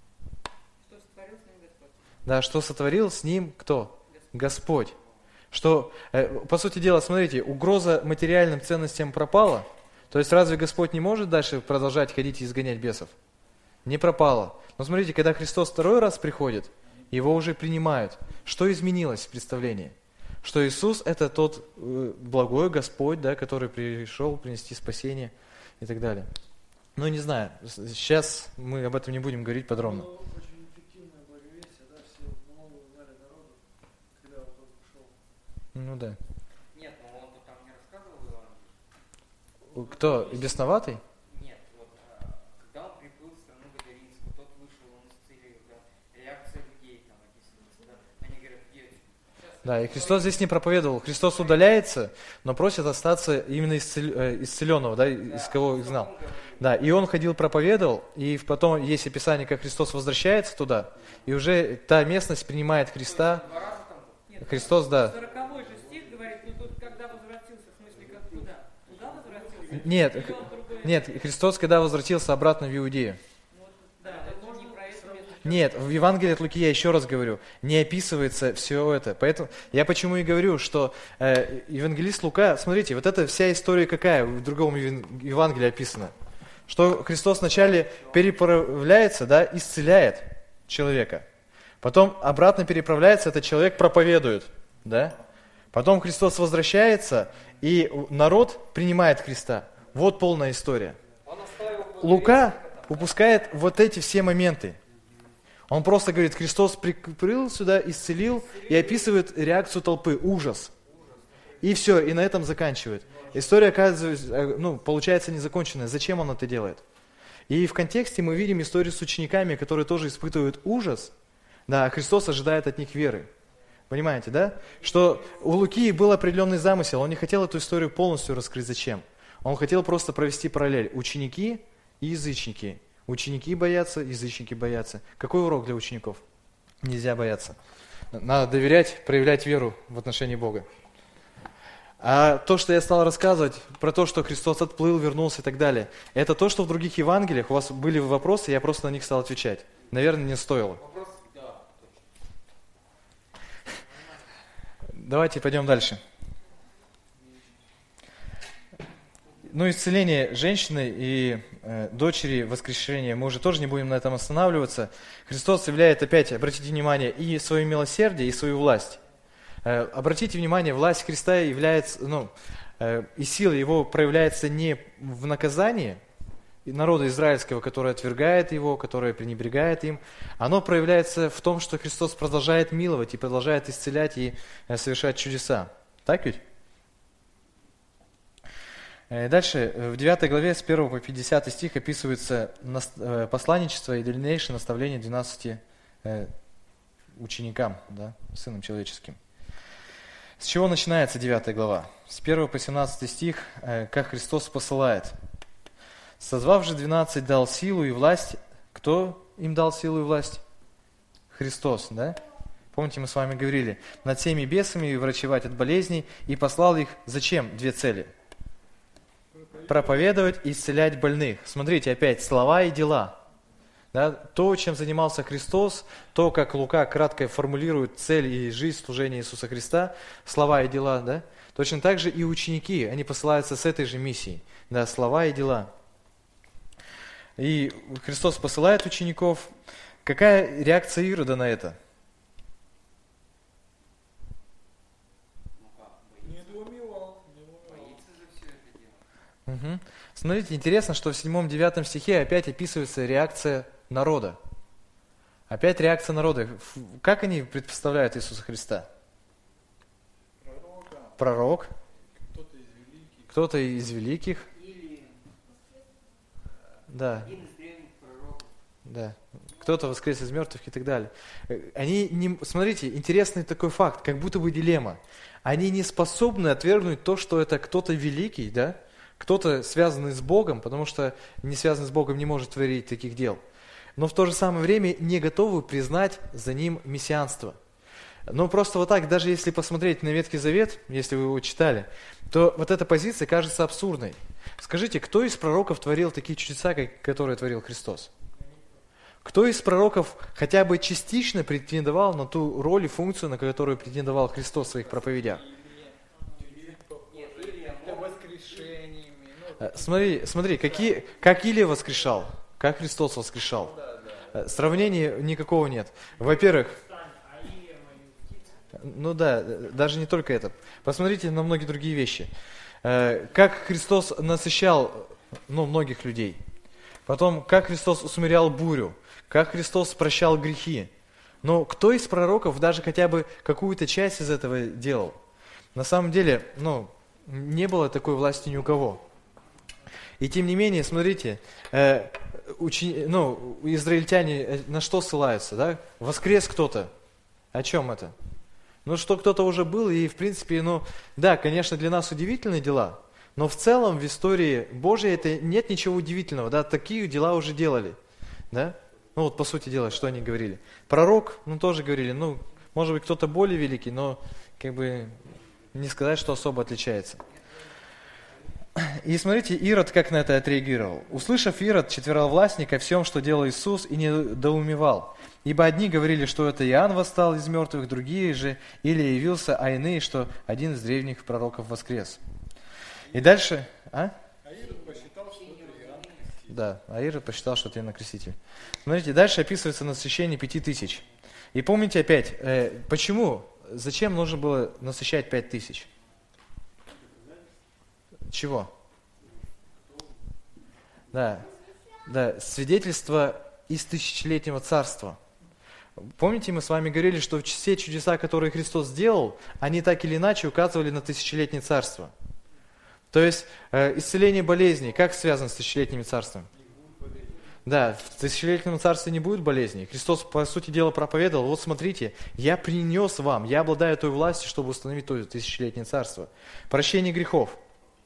Что сотворил с ним Господь? Да, что сотворил с ним кто? Господь. Что, э, по сути дела, смотрите, угроза материальным ценностям пропала. То есть разве Господь не может дальше продолжать ходить и изгонять бесов? Не пропало. Но смотрите, когда Христос второй раз приходит, его уже принимают. Что изменилось в представлении? Что Иисус это тот э, благой Господь, да, который пришел принести спасение и так далее. Ну, не знаю, сейчас мы об этом не будем говорить подробно. Было очень эффективное благовестие, да, все много узнали народу, когда он только шел. Ну да. Нет, ну он там не рассказывал Евангелие. Кто? Бесноватый? Нет, вот а, когда он приплыл в страну Гадаринскую, тот вышел, он исцелил, да, реакция людей там описывается, да, они говорят, где сейчас Да, и Христос здесь не проповедовал. Христос удаляется, но просит остаться именно исцел- э, исцеленного, да, из кого их знал. Да, и он ходил, проповедовал, и потом есть описание, как Христос возвращается туда, и уже та местность принимает Христа. два раза там был. Нет, Христос, да. сороковой же стих говорит, ну тут когда возвратился, в смысле, как туда? Туда возвратился? Нет, Или он другое? нет, Христос, когда возвратился обратно в Иудею. Ну, да, это не про это место. Нет, в Евангелии от Луки, я еще раз говорю, не описывается все это. Поэтому я почему и говорю, что э, евангелист Лука, смотрите, вот эта вся история какая в другом Еван- Евангелии описана. Что Христос вначале переправляется, да, исцеляет человека. Потом обратно переправляется, этот человек проповедует, да. Потом Христос возвращается, и народ принимает Христа. Вот полная история. Лука упускает вот эти все моменты. Он просто говорит, Христос прикрыл сюда, исцелил, и описывает реакцию толпы, ужас. И все, и на этом заканчивает. История, оказывается, ну, получается незаконченная. Зачем он это делает? И в контексте мы видим историю с учениками, которые тоже испытывают ужас. Да, а Христос ожидает от них веры. Понимаете, да? Что у Луки был определенный замысел. Он не хотел эту историю полностью раскрыть. Зачем? Он хотел просто провести параллель. Ученики и язычники. Ученики боятся, язычники боятся. Какой урок для учеников? Нельзя бояться. Надо доверять, проявлять веру в отношении Бога. А то, что я стал рассказывать про то, что Христос отплыл, вернулся и так далее, это то, что в других Евангелиях, у вас были вопросы, я просто на них стал отвечать. Наверное, не стоило. Давайте пойдем дальше. Ну, исцеление женщины и э, дочери воскрешения, мы уже тоже не будем на этом останавливаться. Христос являет опять, обратите внимание, и свое милосердие, и свою власть. Э, обратите внимание, власть Христа является, ну, э, и сила его проявляется не в наказании народа израильского, который отвергает его, который пренебрегает им. Оно проявляется в том, что Христос продолжает миловать и продолжает исцелять и э, совершать чудеса. Так ведь? Дальше, в девятой главе с первого по пятидесятый стих описывается посланничество и дальнейшее наставление двенадцати ученикам, да, сыном человеческим. С чего начинается девятая глава? С первого по семнадцатый стих, как Христос посылает. «Созвав же двенадцать, дал силу и власть». Кто им дал силу и власть? Христос, да? Помните, мы с вами говорили, над всеми бесами и врачевать от болезней, и послал их, зачем? Две цели. Проповедовать и исцелять больных. Смотрите, опять, слова и дела. Да? То, чем занимался Христос, то, как Лука кратко формулирует цель и жизнь служения Иисуса Христа, слова и дела, да? Точно так же и ученики, они посылаются с этой же миссией. Да, слова и дела. И Христос посылает учеников. Какая реакция Ирода на это? Ну как, боится, Недоумевал. недоумевал. боится за все это дело. Мгм. Смотрите, интересно, что в седьмом-девятом стихе опять описывается реакция народа. Опять реакция народа. Ф- Как они представляют Иисуса Христа? Пророка, Пророк, кто-то из великих. кто-то из великих, Или да, один из древних пророков. да, кто-то воскрес из мертвых и так далее. Э, Они не, смотрите, интересный такой факт, как будто бы дилемма. Они не способны отвергнуть то, что это кто-то великий, да, кто-то связанный с Богом, потому что не связанный с Богом не может творить таких дел. Но в то же самое время не готовы признать за ним мессианство. Но просто вот так, даже если посмотреть на Ветхий Завет, если вы его читали, то вот эта позиция кажется абсурдной. Скажите, кто из пророков творил такие чудеса, как, которые творил Христос? Кто из пророков хотя бы частично претендовал на ту роль и функцию, на которую претендовал Христос в своих проповедях? Нет, Илия Это мог, воскрешениями. Ну, Э, Смотри, смотри, какие, как Илия воскрешал, как Христос воскрешал. да, да. Э, Сравнений никакого нет. Во-первых, Стань, а Илия мою птицу. ну да, э, даже не только это. Посмотрите на многие другие вещи. Э, Как Христос насыщал, ну, многих людей. Потом, как Христос усмирял бурю. Как Христос прощал грехи. Но кто из пророков даже хотя бы какую-то часть из этого делал? На самом деле, ну, не было такой власти ни у кого. И тем не менее, смотрите, э, учени- ну, израильтяне э, на что ссылаются, да? Воскрес кто-то. О чем это? Ну, что кто-то уже был, и, в принципе, ну, да, конечно, для нас удивительные дела, но в целом в истории Божьей это нет ничего удивительного, да, такие дела уже делали, да? Ну, вот, по сути дела, что они говорили. Пророк, ну, тоже говорили, ну, может быть, кто-то более великий, но, как бы, не сказать, что особо отличается. И смотрите, Ирод как на это отреагировал. «Услышав Ирод, четверовластник, о всем, что делал Иисус, и недоумевал. Ибо одни говорили, что это Иоанн восстал из мертвых, другие же, или явился, а иные, что один из древних пророков воскрес». И дальше, а? А Ирод посчитал, что это Иоанн. Да, а Ирод посчитал, что это Иоанн Креститель. Смотрите, дальше описывается насыщение пяти тысяч. И помните опять, э, почему, зачем нужно было насыщать пять тысяч? Чего? Да, да, свидетельство из тысячелетнего царства. Помните, мы с вами говорили, что все чудеса, которые Христос сделал, они так или иначе указывали на тысячелетнее царство. То есть э, исцеление болезней, как связано с тысячелетним царством? Да, в тысячелетнем царстве не будет болезней. Христос, по сути дела, проповедовал, вот смотрите, я принес вам, я обладаю той властью, чтобы установить то тысячелетнее царство. Прощение грехов.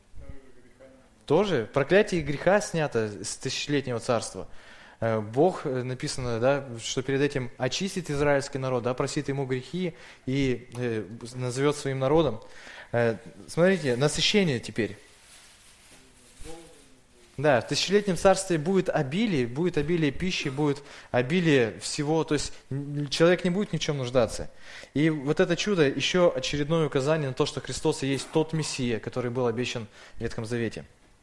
Тоже проклятие греха снято с тысячелетнего царства. Э, Бог, э, написано, да, что перед этим очистит израильский народ, да, просит ему грехи и э, назовет своим народом. Э, смотрите, насыщение теперь. Да, в тысячелетнем царстве будет обилие, будет обилие пищи, будет обилие всего, то есть н- человек не будет ни в чем нуждаться. И вот это чудо еще очередное указание на то, что Христос и есть тот Мессия, который был обещан в Ветхом Завете.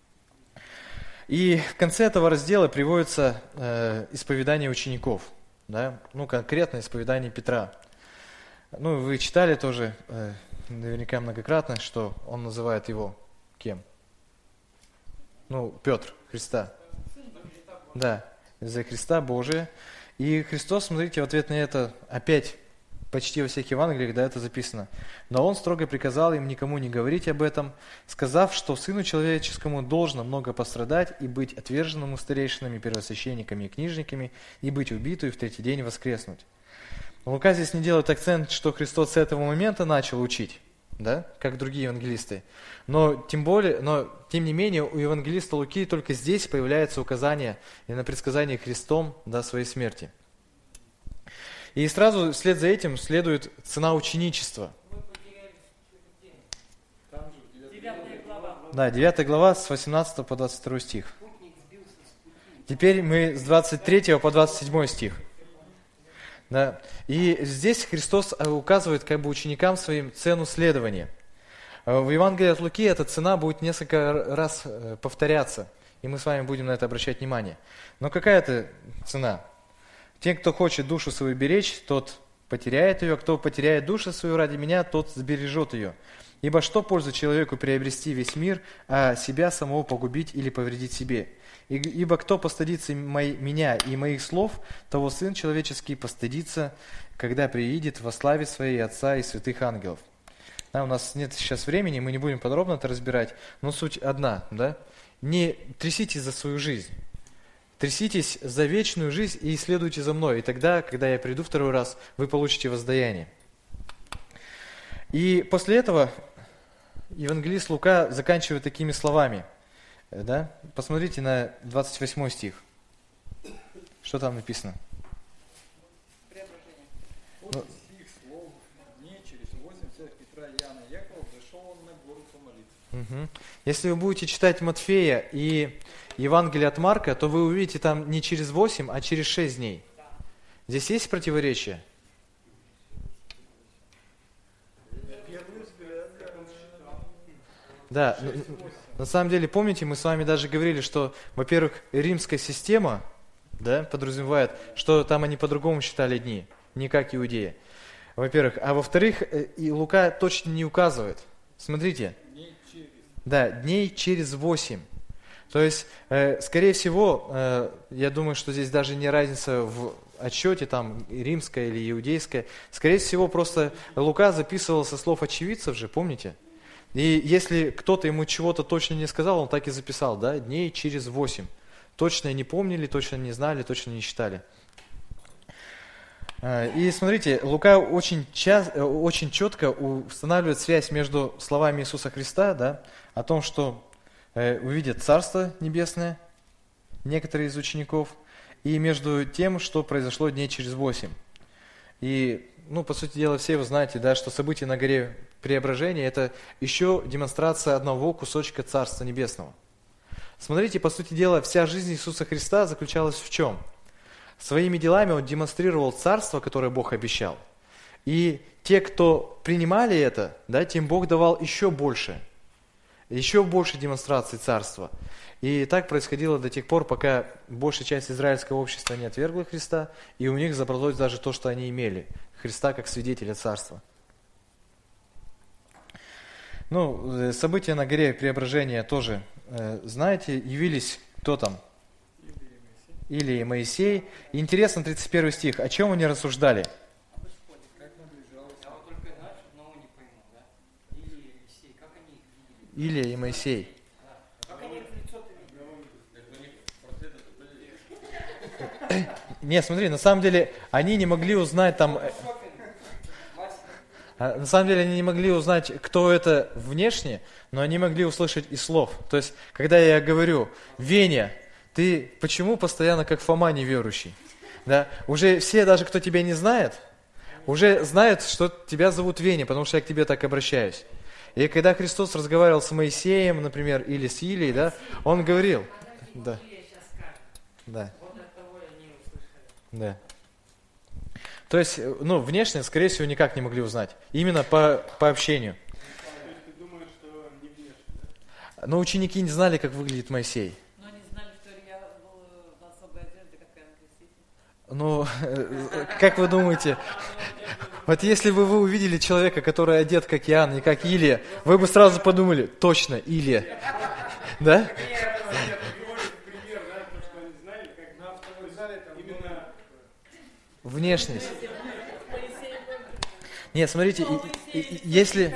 И в конце этого раздела приводится э, исповедание учеников, да? Ну, конкретно исповедание Петра. Ну, вы читали тоже э, наверняка многократно, что он называет его кем? Ну, Петр, Христа. Да, за Христа Божия. И Христос, смотрите, в ответ на это опять почти во всех Евангелиях, да, это записано. Но он строго приказал им никому не говорить об этом, сказав, что Сыну Человеческому должно много пострадать и быть отверженному старейшинами, первосвященниками и книжниками, и быть убиту, и в третий день воскреснуть. Лука здесь не делает акцент, что Христос с этого момента начал учить, да, как другие евангелисты. Но тем более, но тем не менее у евангелиста Луки только здесь появляется указание и на предсказание Христом до своей смерти. И сразу вслед за этим следует цена ученичества. Мы потеряли что-то тему. Там же в девятой Девятая глава. Да, девятая глава с восемнадцатого по двадцать второй стих. Путник сбился с пути. Теперь мы с двадцать третьего по двадцать седьмой стих. Да. И здесь Христос указывает как бы ученикам своим цену следования. В Евангелии от Луки эта цена будет несколько раз повторяться. и мы с вами будем на это обращать внимание. Но какая это цена? Те, кто хочет душу свою беречь, тот потеряет ее, а кто потеряет душу свою ради меня, тот сбережет ее. Ибо что пользу человеку приобрести весь мир, а себя самого погубить или повредить себе? И- Ибо кто постыдится мои- меня и моих слов, того Сын Человеческий постыдится, когда приидет во славе Своей Отца и святых ангелов. Да, у нас нет сейчас времени, мы не будем подробно это разбирать, но суть одна, да? Не тряситесь за свою жизнь, тряситесь за вечную жизнь и следуйте за мной, и тогда, когда я приду второй раз, вы получите воздаяние. И после этого евангелист Лука заканчивает такими словами, да? Посмотрите на двадцать восьмой стих, что там написано. Преображение. После сих слов дней через восемь царь Петра, Иоанна и Якова зашел он на гору помолиться. Мгм. Если вы будете читать Матфея и Евангелие от Марка, то вы увидите там не через восемь, а через шесть дней. Здесь есть противоречие? Да, н- н- на самом деле, помните, мы с вами даже говорили, что, во-первых, римская система, да, подразумевает, что там они по-другому считали дни, не как иудеи. Во-первых, а во-вторых, э, и Лука точно не указывает. Смотрите, Дней через. да, дней через восемь. То есть, э, скорее всего, э, я думаю, что здесь даже не разница в отсчете, там, римская или иудейская. Скорее всего, просто Лука записывал со слов очевидцев же, помните? И если кто-то ему чего-то точно не сказал, он так и записал, да, дней через восемь. Точно не помнили, точно не знали, точно не считали. Э, И смотрите, Лука очень, час, э, очень четко устанавливает связь между словами Иисуса Христа, да, о том, что э, увидят Царство Небесное, некоторые из учеников, и между тем, что произошло дней через восемь. И, ну, по сути дела, все вы знаете, да, что событие на горе Преображения – это еще демонстрация одного кусочка Царства Небесного. Смотрите, по сути дела, вся жизнь Иисуса Христа заключалась в чем? Своими делами Он демонстрировал Царство, которое Бог обещал. И те, кто принимали это, да, тем Бог давал еще больше, еще больше демонстраций Царства. И так происходило до тех пор, пока большая часть израильского общества не отвергла Христа, и у них забралось даже то, что они имели – Христа как свидетеля Царства. Ну, события на горе Преображения тоже, э, знаете, явились кто там? Илия и Моисей. И интересно, тридцать первый стих, о чем они рассуждали? Как наближалось. Я вот только дальше одного не пойму, да? Или Елисей, как они их видели? Илия и Моисей. Как они их лицо-то видели? Нет, смотри, на самом деле, они не могли узнать там... э, а, На самом деле, они не могли узнать, кто это внешне, но они могли услышать из слов. То есть, когда я говорю, Веня, ты почему постоянно как Фома неверующий? Да? Уже все, даже кто тебя не знает, уже знают, что тебя зовут Веня, потому что я к тебе так обращаюсь. И когда Христос разговаривал с Моисеем, например, или с Илией, да, Он говорил, да, да, да. То есть, ну, внешне, скорее всего, никак не могли узнать. Именно по, по общению. Но ученики не знали, как выглядит Моисей. Но они знали, что Илья был в особой одежде, как Иоанн Креститель. Ну, э, как вы думаете, вот если бы вы увидели человека, который одет как Иоанн, не как Илия, вы бы сразу подумали, точно, Илия. Да? Внешность. Нет, смотрите, и- и- и- если...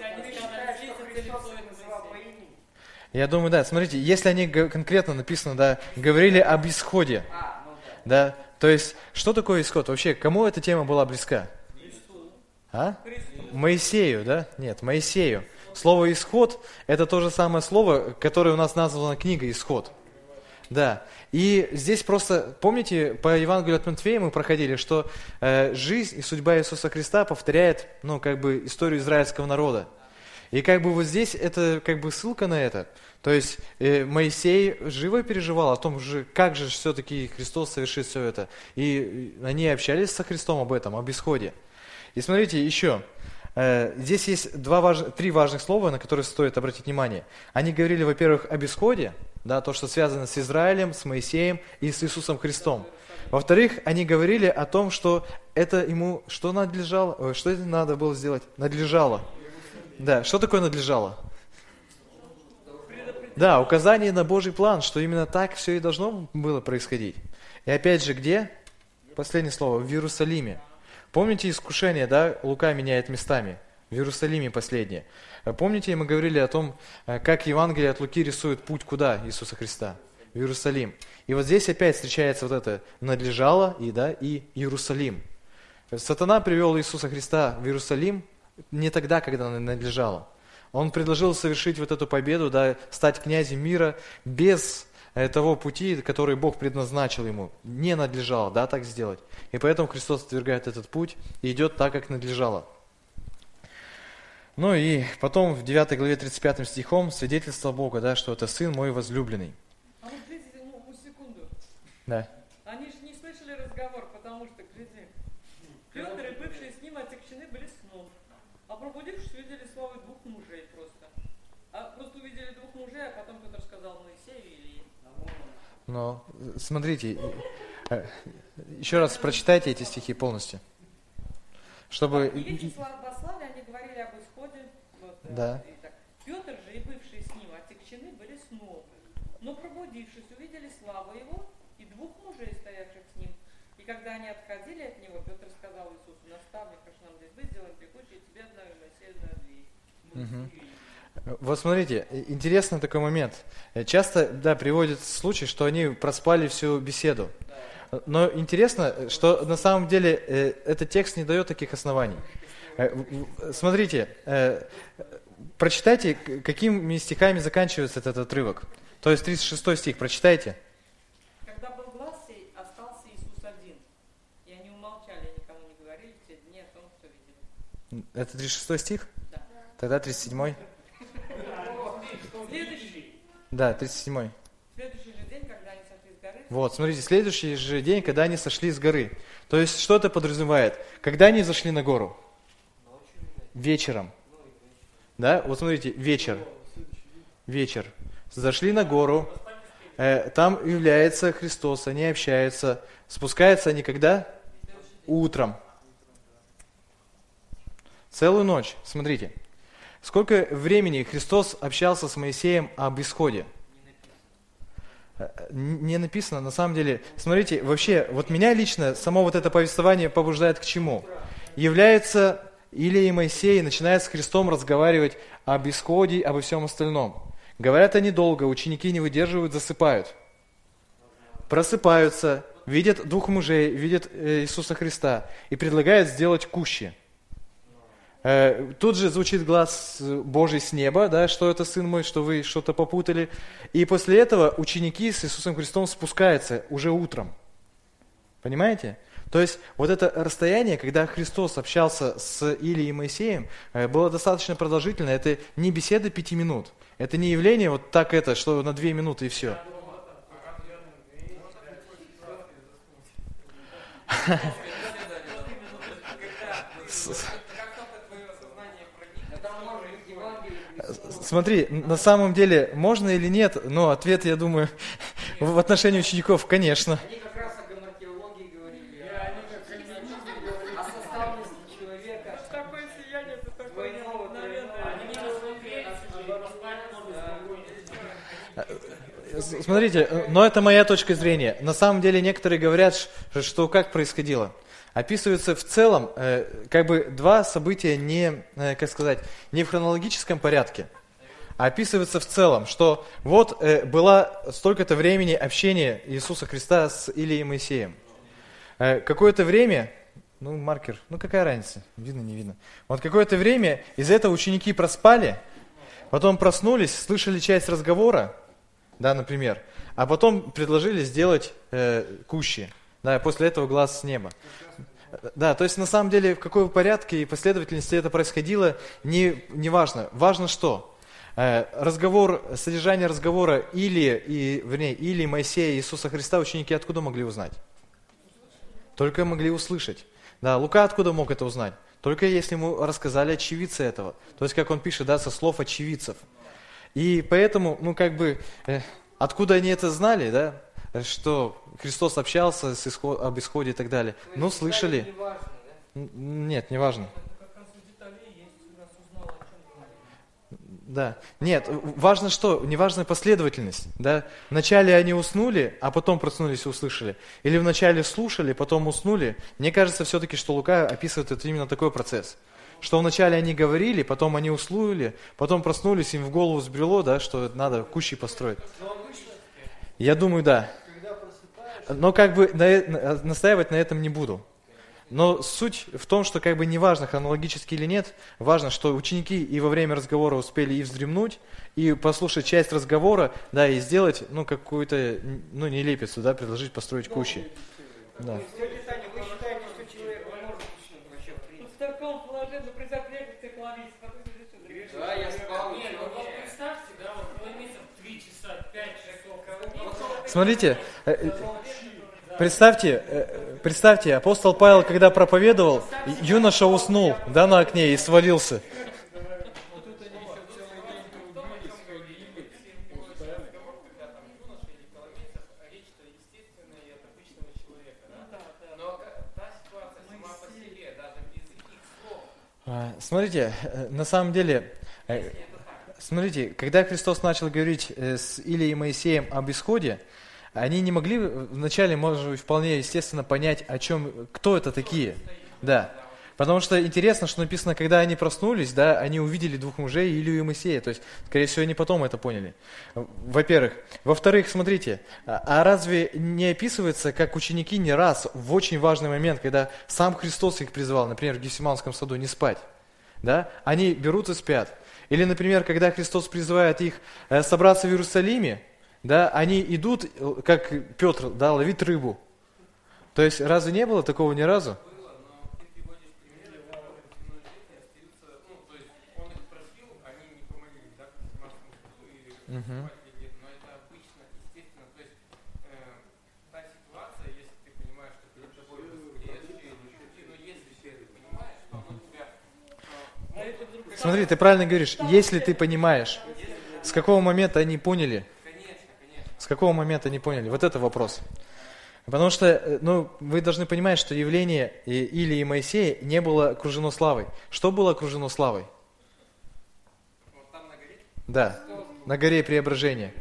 Я думаю, да, смотрите, если они г- конкретно написано, да, говорили об исходе, да, то есть, что такое исход? Вообще, кому эта тема была близка? А? Моисею, да? Нет, Моисею. Слово «исход» – это то же самое слово, которое у нас названо книга «Исход». Да, и здесь просто, помните, по Евангелию от Матфея мы проходили, что э, жизнь и судьба Иисуса Христа повторяет, ну, как бы, историю израильского народа. И как бы вот здесь это как бы ссылка на это. То есть э, Моисей живо переживал о том, же, как же все-таки Христос совершит все это. И они общались со Христом об этом, об исходе. И смотрите, еще, э, здесь есть два важ... три важных слова, на которые стоит обратить внимание. Они говорили, во-первых, об исходе, да, то, что связано с Израилем, с Моисеем и с Иисусом Христом. Во-вторых, они говорили о том, что это ему, что надлежало, ой, что это надо было сделать? Надлежало. Да, что такое надлежало? Да, указание на Божий план, что именно так все и должно было происходить. И опять же, где? Последнее слово, в Иерусалиме. Помните искушение, да, Лука меняет местами? В Иерусалиме последнее. Помните, мы говорили о том, как Евангелие от Луки рисует путь куда Иисуса Христа? В Иерусалим. И вот здесь опять встречается вот это надлежало и, да, и Иерусалим. Сатана привел Иисуса Христа в Иерусалим не тогда, когда надлежало. Он предложил совершить вот эту победу, да, стать князем мира без того пути, который Бог предназначил ему. Не надлежало, да, так сделать. И поэтому Христос отвергает этот путь и идет так, как надлежало. Ну и потом в девятой главе тридцать пятым стихом свидетельство Бога, да, что это Сын мой возлюбленный. А вот глядите, ну, ну секунду. Да. Они же не слышали разговор, потому что, гляди, Петр и бывшие с ним отягчены были сном. А пробудившись, увидели славы двух мужей просто. А просто увидели двух мужей, а потом Петр сказал Моисею и Илии. Но смотрите, еще раз прочитайте эти стихи полностью. Чтобы... И вече славославия они говорили об исходе. Вот, да. и так. Петр же и бывшие с ним отягчены были сном. Но пробудившись, увидели славу его и двух мужей, стоявших с ним. И когда они отходили от него, Петр сказал Иисусу: наставник, аж нам здесь быть, сделаем прикучие тебе одна и Моисею на две. Угу. Вот смотрите, интересный такой момент. Часто, да, приводит случай, что они проспали всю беседу. Но интересно, что на самом деле э, этот текст не дает таких оснований. Э, смотрите, э, прочитайте, какими стихами заканчивается этот отрывок. То есть тридцать шестой стих, прочитайте. Когда был глас сей, остался Иисус один. И они умолчали, никому не говорили в те дни о том, что видели. Это тридцать шестой стих? Да. Тогда тридцать седьмой. Следующий. Да, тридцать седьмой. Следующий же день, когда они сошли с горы. Вот, смотрите, следующий же день, когда они сошли с горы. То есть, что это подразумевает? Когда они зашли на гору? Вечером. Да, вот смотрите, вечер. Вечер. Зашли на гору, э, там является Христос, они общаются. Спускаются они когда? Утром. Целую ночь, смотрите. Сколько времени Христос общался с Моисеем об исходе? Не написано, на самом деле. Смотрите, вообще, вот меня лично само вот это повествование побуждает к чему? Является Илия и Моисей, начинают с Христом разговаривать об исходе, обо всем остальном. Говорят они долго, ученики не выдерживают, засыпают. Просыпаются, видят двух мужей, видят Иисуса Христа и предлагают сделать кущи. Тут же звучит глас Божий с неба, да, что это Сын мой, что вы что-то попутали. И после этого ученики с Иисусом Христом спускаются уже утром. Понимаете? То есть вот это расстояние, когда Христос общался с Илией и Моисеем, было достаточно продолжительно. Это не беседа пяти минут. Это не явление вот так это, что на две минуты и все. Смотри, на самом деле, можно или нет, но ответ, я думаю, в отношении учеников, конечно. Они как раз о гонотеологии говорили, о составности человека. Такое сияние, это такое необыкновенное. Смотрите, но это моя точка зрения. На самом деле некоторые говорят, что как происходило. Описывается в целом как бы два события не, как сказать, не в хронологическом порядке. А описывается в целом, что вот э, было столько-то времени общения Иисуса Христа с Илией и Моисеем. Э, какое-то время, ну маркер, ну какая разница, видно, не видно. Вот какое-то время из-за этого ученики проспали, потом проснулись, слышали часть разговора, да, например, а потом предложили сделать э, кущи, да, после этого глаз с неба. Да, то есть на самом деле в какой порядке и последовательности это происходило, не, не важно. Важно что? Разговор, содержание разговора Илии, и, вернее, Илии, Моисея и Иисуса Христа ученики откуда могли узнать? Только могли услышать. Да, Лука откуда мог это узнать? Только если ему рассказали очевидцы этого. То есть, как он пишет, да, со слов очевидцев. И поэтому, ну, как бы, э, Откуда они это знали, да? Что Христос общался с исход, об исходе и так далее. Ну, слышали. Не важно, да? Н- Нет, не важно. Это как раз у деталей есть, раз узнал, о чем говорит. Да. Нет, важно что? Не важна последовательность. Да? Вначале они уснули, а потом проснулись и услышали. Или вначале слушали, потом уснули. Мне кажется все-таки, что Лука описывает это именно такой процесс. Что вначале они говорили, потом они услышали, потом проснулись, им в голову взбрело, да, что надо кущи построить. Я думаю, да. Но как бы на э- настаивать на этом не буду. Но суть в том, что как бы не важно, хронологически или нет, важно, что ученики и во время разговора успели и вздремнуть, и послушать часть разговора, да, и сделать, ну, какую-то, ну, нелепицу, да, предложить построить кущи. Да. То есть, тетя Таня, вы считаете, что человек может уснуть вообще в В принципе? таком положении при запрете клониться, потом идешь сюда. Да, я спал. Не, ну вот представьте, да, вот клониться в три часа, пять часов. Смотрите, э, представьте, э, представьте, апостол Павел, когда проповедовал, юноша уснул, да, на окне и свалился. Вот тут они еще целый день трудились, ходили. Речь-то естественная и от обычного человека, да? Но та ситуация сама по себе, даже без их слов. А, Смотрите, э, на самом деле, э, смотрите, когда Христос начал говорить э, с Илией и Моисеем об исходе, они не могли вначале, может быть, вполне естественно понять, о чем, кто это такие. Да. Потому что интересно, что написано, когда они проснулись, да, они увидели двух мужей, Илью и Моисея. То есть, скорее всего, они потом это поняли. Во-первых. Во-вторых, смотрите, а а разве не описывается, как ученики не раз в очень важный момент, когда сам Христос их призвал, например, в Гефсиманском саду, не спать, да, они берут и спят. Или, например, когда Христос призывает их э, собраться в Иерусалиме, да, они идут, э, как Петр, да, ловить рыбу. То есть, разве не было такого ни разу? Было, но ты приводишь примеры, которые земной жизни остаются, ну, то есть он их просил, они не помогли, да, к Гефсиманскому саду или Мгм. спать или нет, но это обычно, естественно, то есть э, та ситуация, если ты понимаешь, что перед тобой происходящее, но если ты это понимаешь, что оно тебя, э, Смотри, ты правильно говоришь, если ты понимаешь, с какого момента они поняли, конечно, конечно. с какого момента они поняли, вот это вопрос. Потому что, э, ну, вы должны понимать, что явление и- Илии и Моисея не было окружено славой. Что было окружено славой? Вот там на горе, Да, на горе Преображения.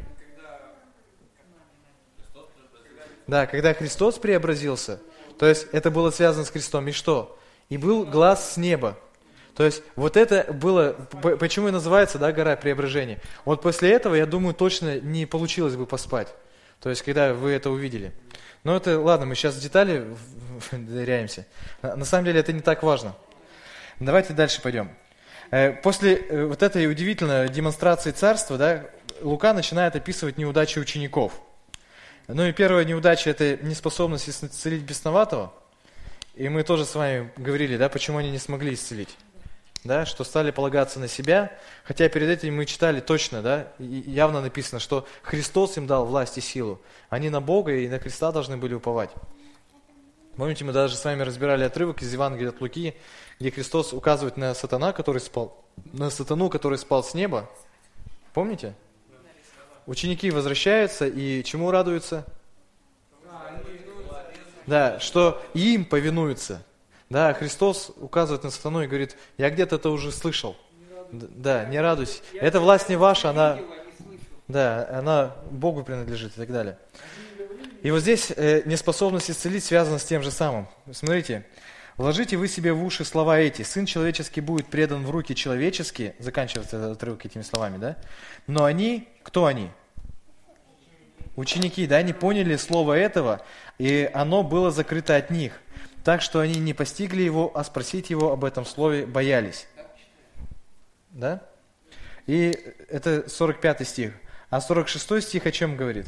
Да, когда Христос преобразился, то есть это было связано с Христом, и что? И был глаз с неба. То есть вот это было, п- почему и называется, да, гора Преображения. Вот после этого, я думаю, точно не получилось бы поспать. То есть, когда вы это увидели. Но это, ладно, мы сейчас в детали ныряемся. На на самом деле это не так важно. Давайте дальше пойдем. Э, После э, вот этой удивительной демонстрации царства, да, Лука начинает описывать неудачи учеников. Ну и первая неудача – это неспособность исцелить бесноватого. И мы тоже с вами говорили, да, почему они не смогли исцелить. Да, что стали полагаться на себя, хотя перед этим мы читали точно, да, и явно написано, что Христос им дал власть и силу. Они на Бога и на Христа должны были уповать. Помните, мы даже с вами разбирали отрывок из Евангелия от Луки, где Христос указывает на сатана, который спал, на сатану, который спал с неба. Помните? Ученики возвращаются и чему радуются? Да, что им повинуются. Да, Христос указывает на сатану и говорит, я где-то это уже слышал. Д- Да, не радуйся. Эта власть не ваша, она, да, она Богу принадлежит и так далее. И вот здесь э, неспособность исцелить связана с тем же самым. Смотрите, вложите вы себе в уши слова эти. Сын человеческий будет предан в руки человеческие, заканчивается этот отрывок этими словами, да? Но они, кто они? Ученики, да, они поняли слово этого, и оно было закрыто от них. Так что они не постигли его, а спросить его об этом слове боялись. Да? И это сорок пятый стих. А сорок шестой стих о чем говорит?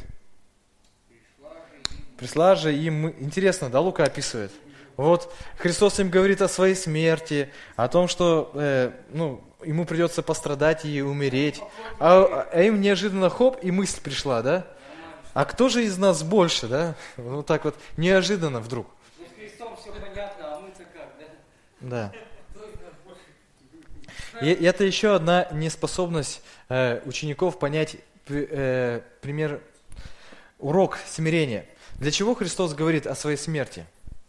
Пришла же им... Интересно, да, Лука описывает? Вот Христос им говорит о своей смерти, о том, что э, ну, ему придется пострадать и умереть. А, а им неожиданно хоп, и мысль пришла, да? А кто же из нас больше, да? Вот так вот, неожиданно вдруг. Ну, с Христом все понятно, а мы-то как, да? Да. И это еще одна неспособность э, учеников понять э, пример урок смирения. Для чего Христос говорит о своей смерти?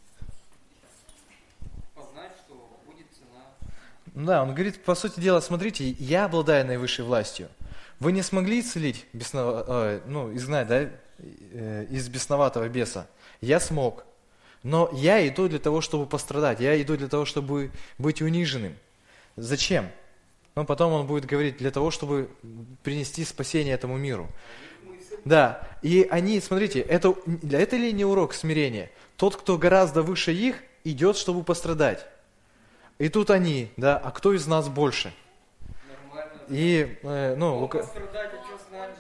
Познать, что будет цена. Да, он говорит, по сути дела, смотрите, я обладаю наивысшей властью. Вы не смогли исцелить, беснова, э, ну, изгнать, да, э, из бесноватого беса. Я смог. Но я иду для того, чтобы пострадать. Я иду для того, чтобы быть униженным. Зачем? Ну, потом он будет говорить, для того, чтобы принести спасение этому миру. Да, и они, смотрите, это, это ли не урок смирения? Тот, кто гораздо выше их, идет, чтобы пострадать. И тут они, да, а кто из нас больше? Нормально. И, э, ну, Лука... Пострадать, а что с нами?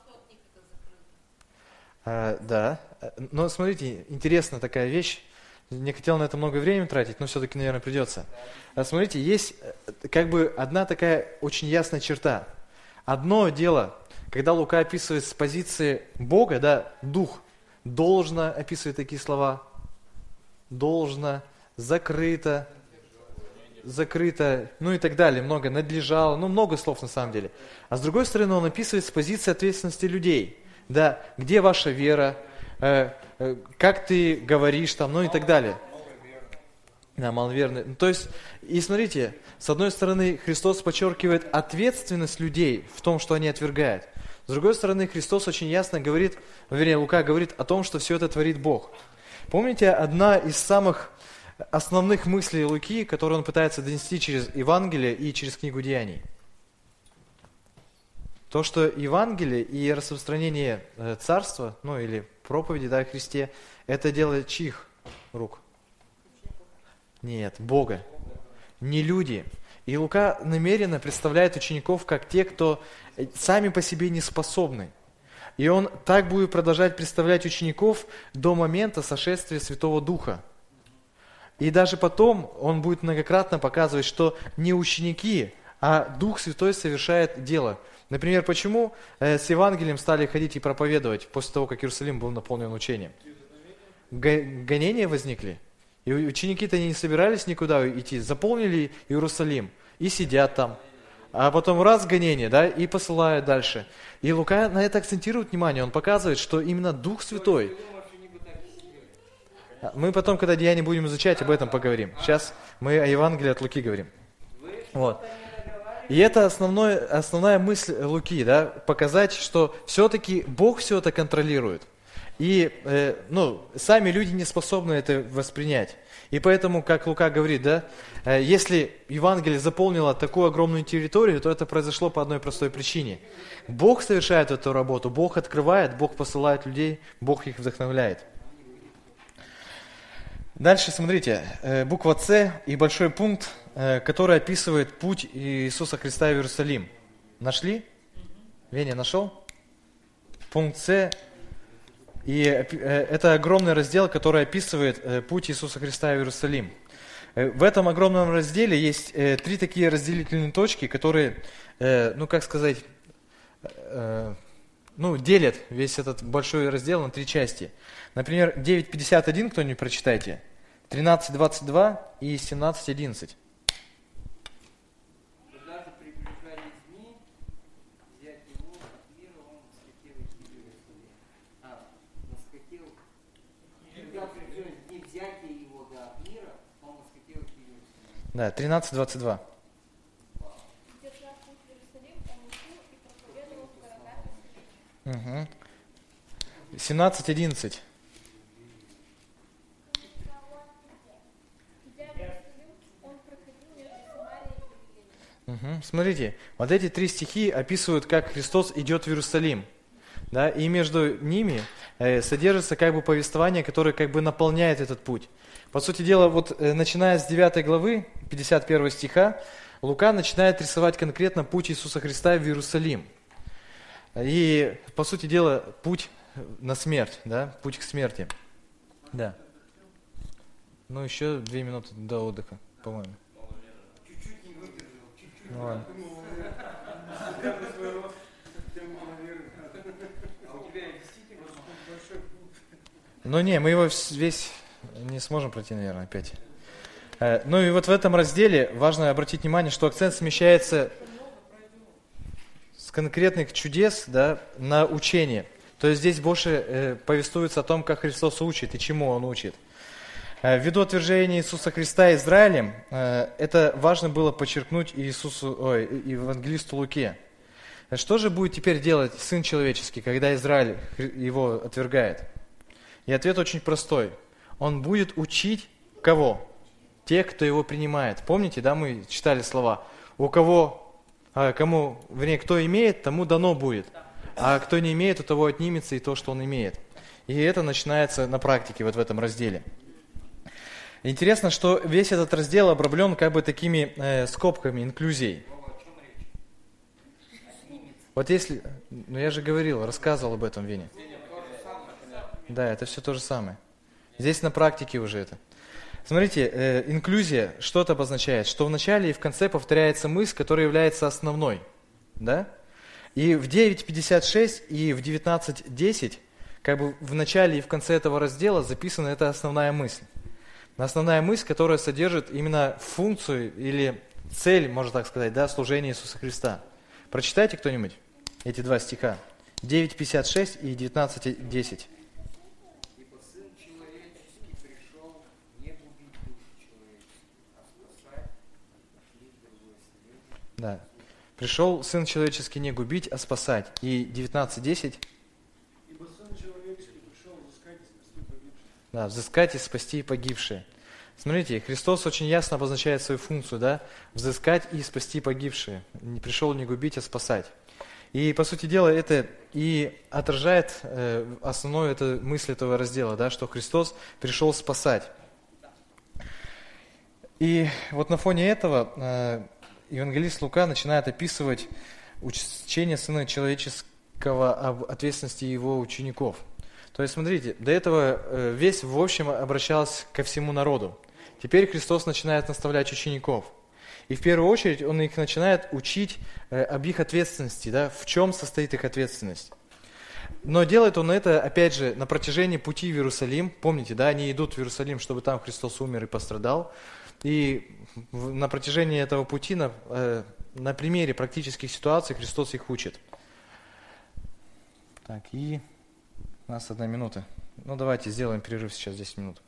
А, да, но смотрите, интересная такая вещь. Не хотел на это много времени тратить, но все-таки, наверное, придется. А, смотрите, есть как бы одна такая очень ясная черта. Одно дело, когда Лука описывает с позиции Бога, да, дух, должно описывает такие слова, должно, закрыто, закрыто, ну и так далее, много, надлежало, ну много слов на самом деле. А с другой стороны, он описывает с позиции ответственности людей. Да, где ваша вера, э, э, как ты говоришь там, ну и так далее. Да, маловерный. Ну, то есть, и смотрите, с одной стороны, Христос подчеркивает ответственность людей в том, что они отвергают. С другой стороны, Христос очень ясно говорит, вернее, Лука говорит о том, что все это творит Бог. Помните, одна из самых основных мыслей Луки, которую он пытается донести через Евангелие и через книгу Деяний? То, что Евангелие и распространение царства, ну или проповеди, да, о Христе, это дело чьих рук? Нет, Бога. Не люди. И Лука намеренно представляет учеников как те, кто сами по себе не способны. И он так будет продолжать представлять учеников до момента сошествия Святого Духа. И даже потом он будет многократно показывать, что не ученики, а Дух Святой совершает дело. Например, почему э, с Евангелием стали ходить и проповедовать после того, как Иерусалим был наполнен учением? Гонения возникли. И ученики-то не собирались никуда идти, заполнили Иерусалим и сидят там. А потом раз гонение, да, и посылают дальше. И Лука на это акцентирует внимание, он показывает, что именно Дух Святой. Мы потом, когда Деяния будем изучать, об этом поговорим. Сейчас мы о Евангелии от Луки говорим. Вот. И это основной, основная мысль Луки, да, показать, что все-таки Бог все это контролирует. И э, ну, сами люди не способны это воспринять. И поэтому, как Лука говорит, да, э, если Евангелие заполнило такую огромную территорию, то это произошло по одной простой причине. Бог совершает эту работу, Бог открывает, Бог посылает людей, Бог их вдохновляет. Дальше, смотрите, э, буква С и большой пункт, э, который описывает путь Иисуса Христа в Иерусалим. Нашли? Веня, нашел? Пункт С. И это огромный раздел, который описывает путь Иисуса Христа в Иерусалим. В этом огромном разделе есть три такие разделительные точки, которые, ну как сказать, ну делят весь этот большой раздел на три части. Например, девять пятьдесят один, кто-нибудь прочитайте, тринадцать двадцать два и семнадцать одиннадцать. Да, тринадцать двадцать два. Угу. семнадцать одиннадцать. Угу. Смотрите, вот эти три стихи описывают, как Христос идет в Иерусалим. Да, и между ними э, содержится как бы повествование, которое как бы наполняет этот путь. По сути дела, вот э, начиная с девятой главы, пятьдесят первого стиха, Лука начинает рисовать конкретно путь Иисуса Христа в Иерусалим. И, по сути дела, путь на смерть, да, путь к смерти. Да. Ну, еще две минуты до отдыха, по-моему. Чуть-чуть не выдержал, чуть-чуть. Ну, ладно. Ну не, мы его весь не сможем пройти, наверное, опять. Ну и вот в этом разделе важно обратить внимание, что акцент смещается с конкретных чудес, да, на учение. То есть здесь больше э, повествуется о том, как Христос учит и чему Он учит. Э, ввиду отвержения Иисуса Христа Израилем, э, это важно было подчеркнуть Иисусу, ой, евангелисту Луке. Что же будет теперь делать Сын Человеческий, когда Израиль его отвергает? И ответ очень простой. Он будет учить кого? Тех, кто его принимает. Помните, да, мы читали слова? У кого, а, кому, вернее, кто имеет, тому дано будет. А кто не имеет, у того отнимется и то, что он имеет. И это начинается на практике вот в этом разделе. Интересно, что весь этот раздел обрамлен как бы такими э, скобками, инклюзией. Вот если, ну я же говорил, рассказывал об этом, Веня. Да, это все то же самое. Здесь на практике уже это. Смотрите, э, инклюзия, что это обозначает? Что в начале и в конце повторяется мысль, которая является основной. Да? И в девять пятьдесят шесть и в девятнадцать десять, как бы в начале и в конце этого раздела записана эта основная мысль. Основная мысль, которая содержит именно функцию или цель, можно так сказать, да, служения Иисуса Христа. Прочитайте кто-нибудь эти два стиха. девять пятьдесят шесть и девятнадцать десять. Ибо Сын Человеческий пришел не губить души человеческие, а спасать их другое вселение. Да. Пришел Сын Человеческий не губить, а спасать. И девятнадцать десять. Ибо Сын Человеческий пришел взыскать и спасти погибших. Да, взыскать и спасти погибшие. Смотрите, Христос очень ясно обозначает свою функцию, да, взыскать и спасти погибшие. Не пришел не губить, а спасать. И, по сути дела, это и отражает э, основную это, мысль этого раздела, да, что Христос пришел спасать. И вот на фоне этого э, евангелист Лука начинает описывать учение Сына Человеческого об ответственности его учеников. То есть, смотрите, до этого э, весь, в общем, обращался ко всему народу. Теперь Христос начинает наставлять учеников. И в первую очередь Он их начинает учить э, об их ответственности, да, в чем состоит их ответственность. Но делает Он это, опять же, на протяжении пути в Иерусалим. Помните, да, они идут в Иерусалим, чтобы там Христос умер и пострадал. И в, на протяжении этого пути, на, э, на примере практических ситуаций Христос их учит. Так, и у нас одна минута. Ну, давайте сделаем перерыв сейчас десять минут.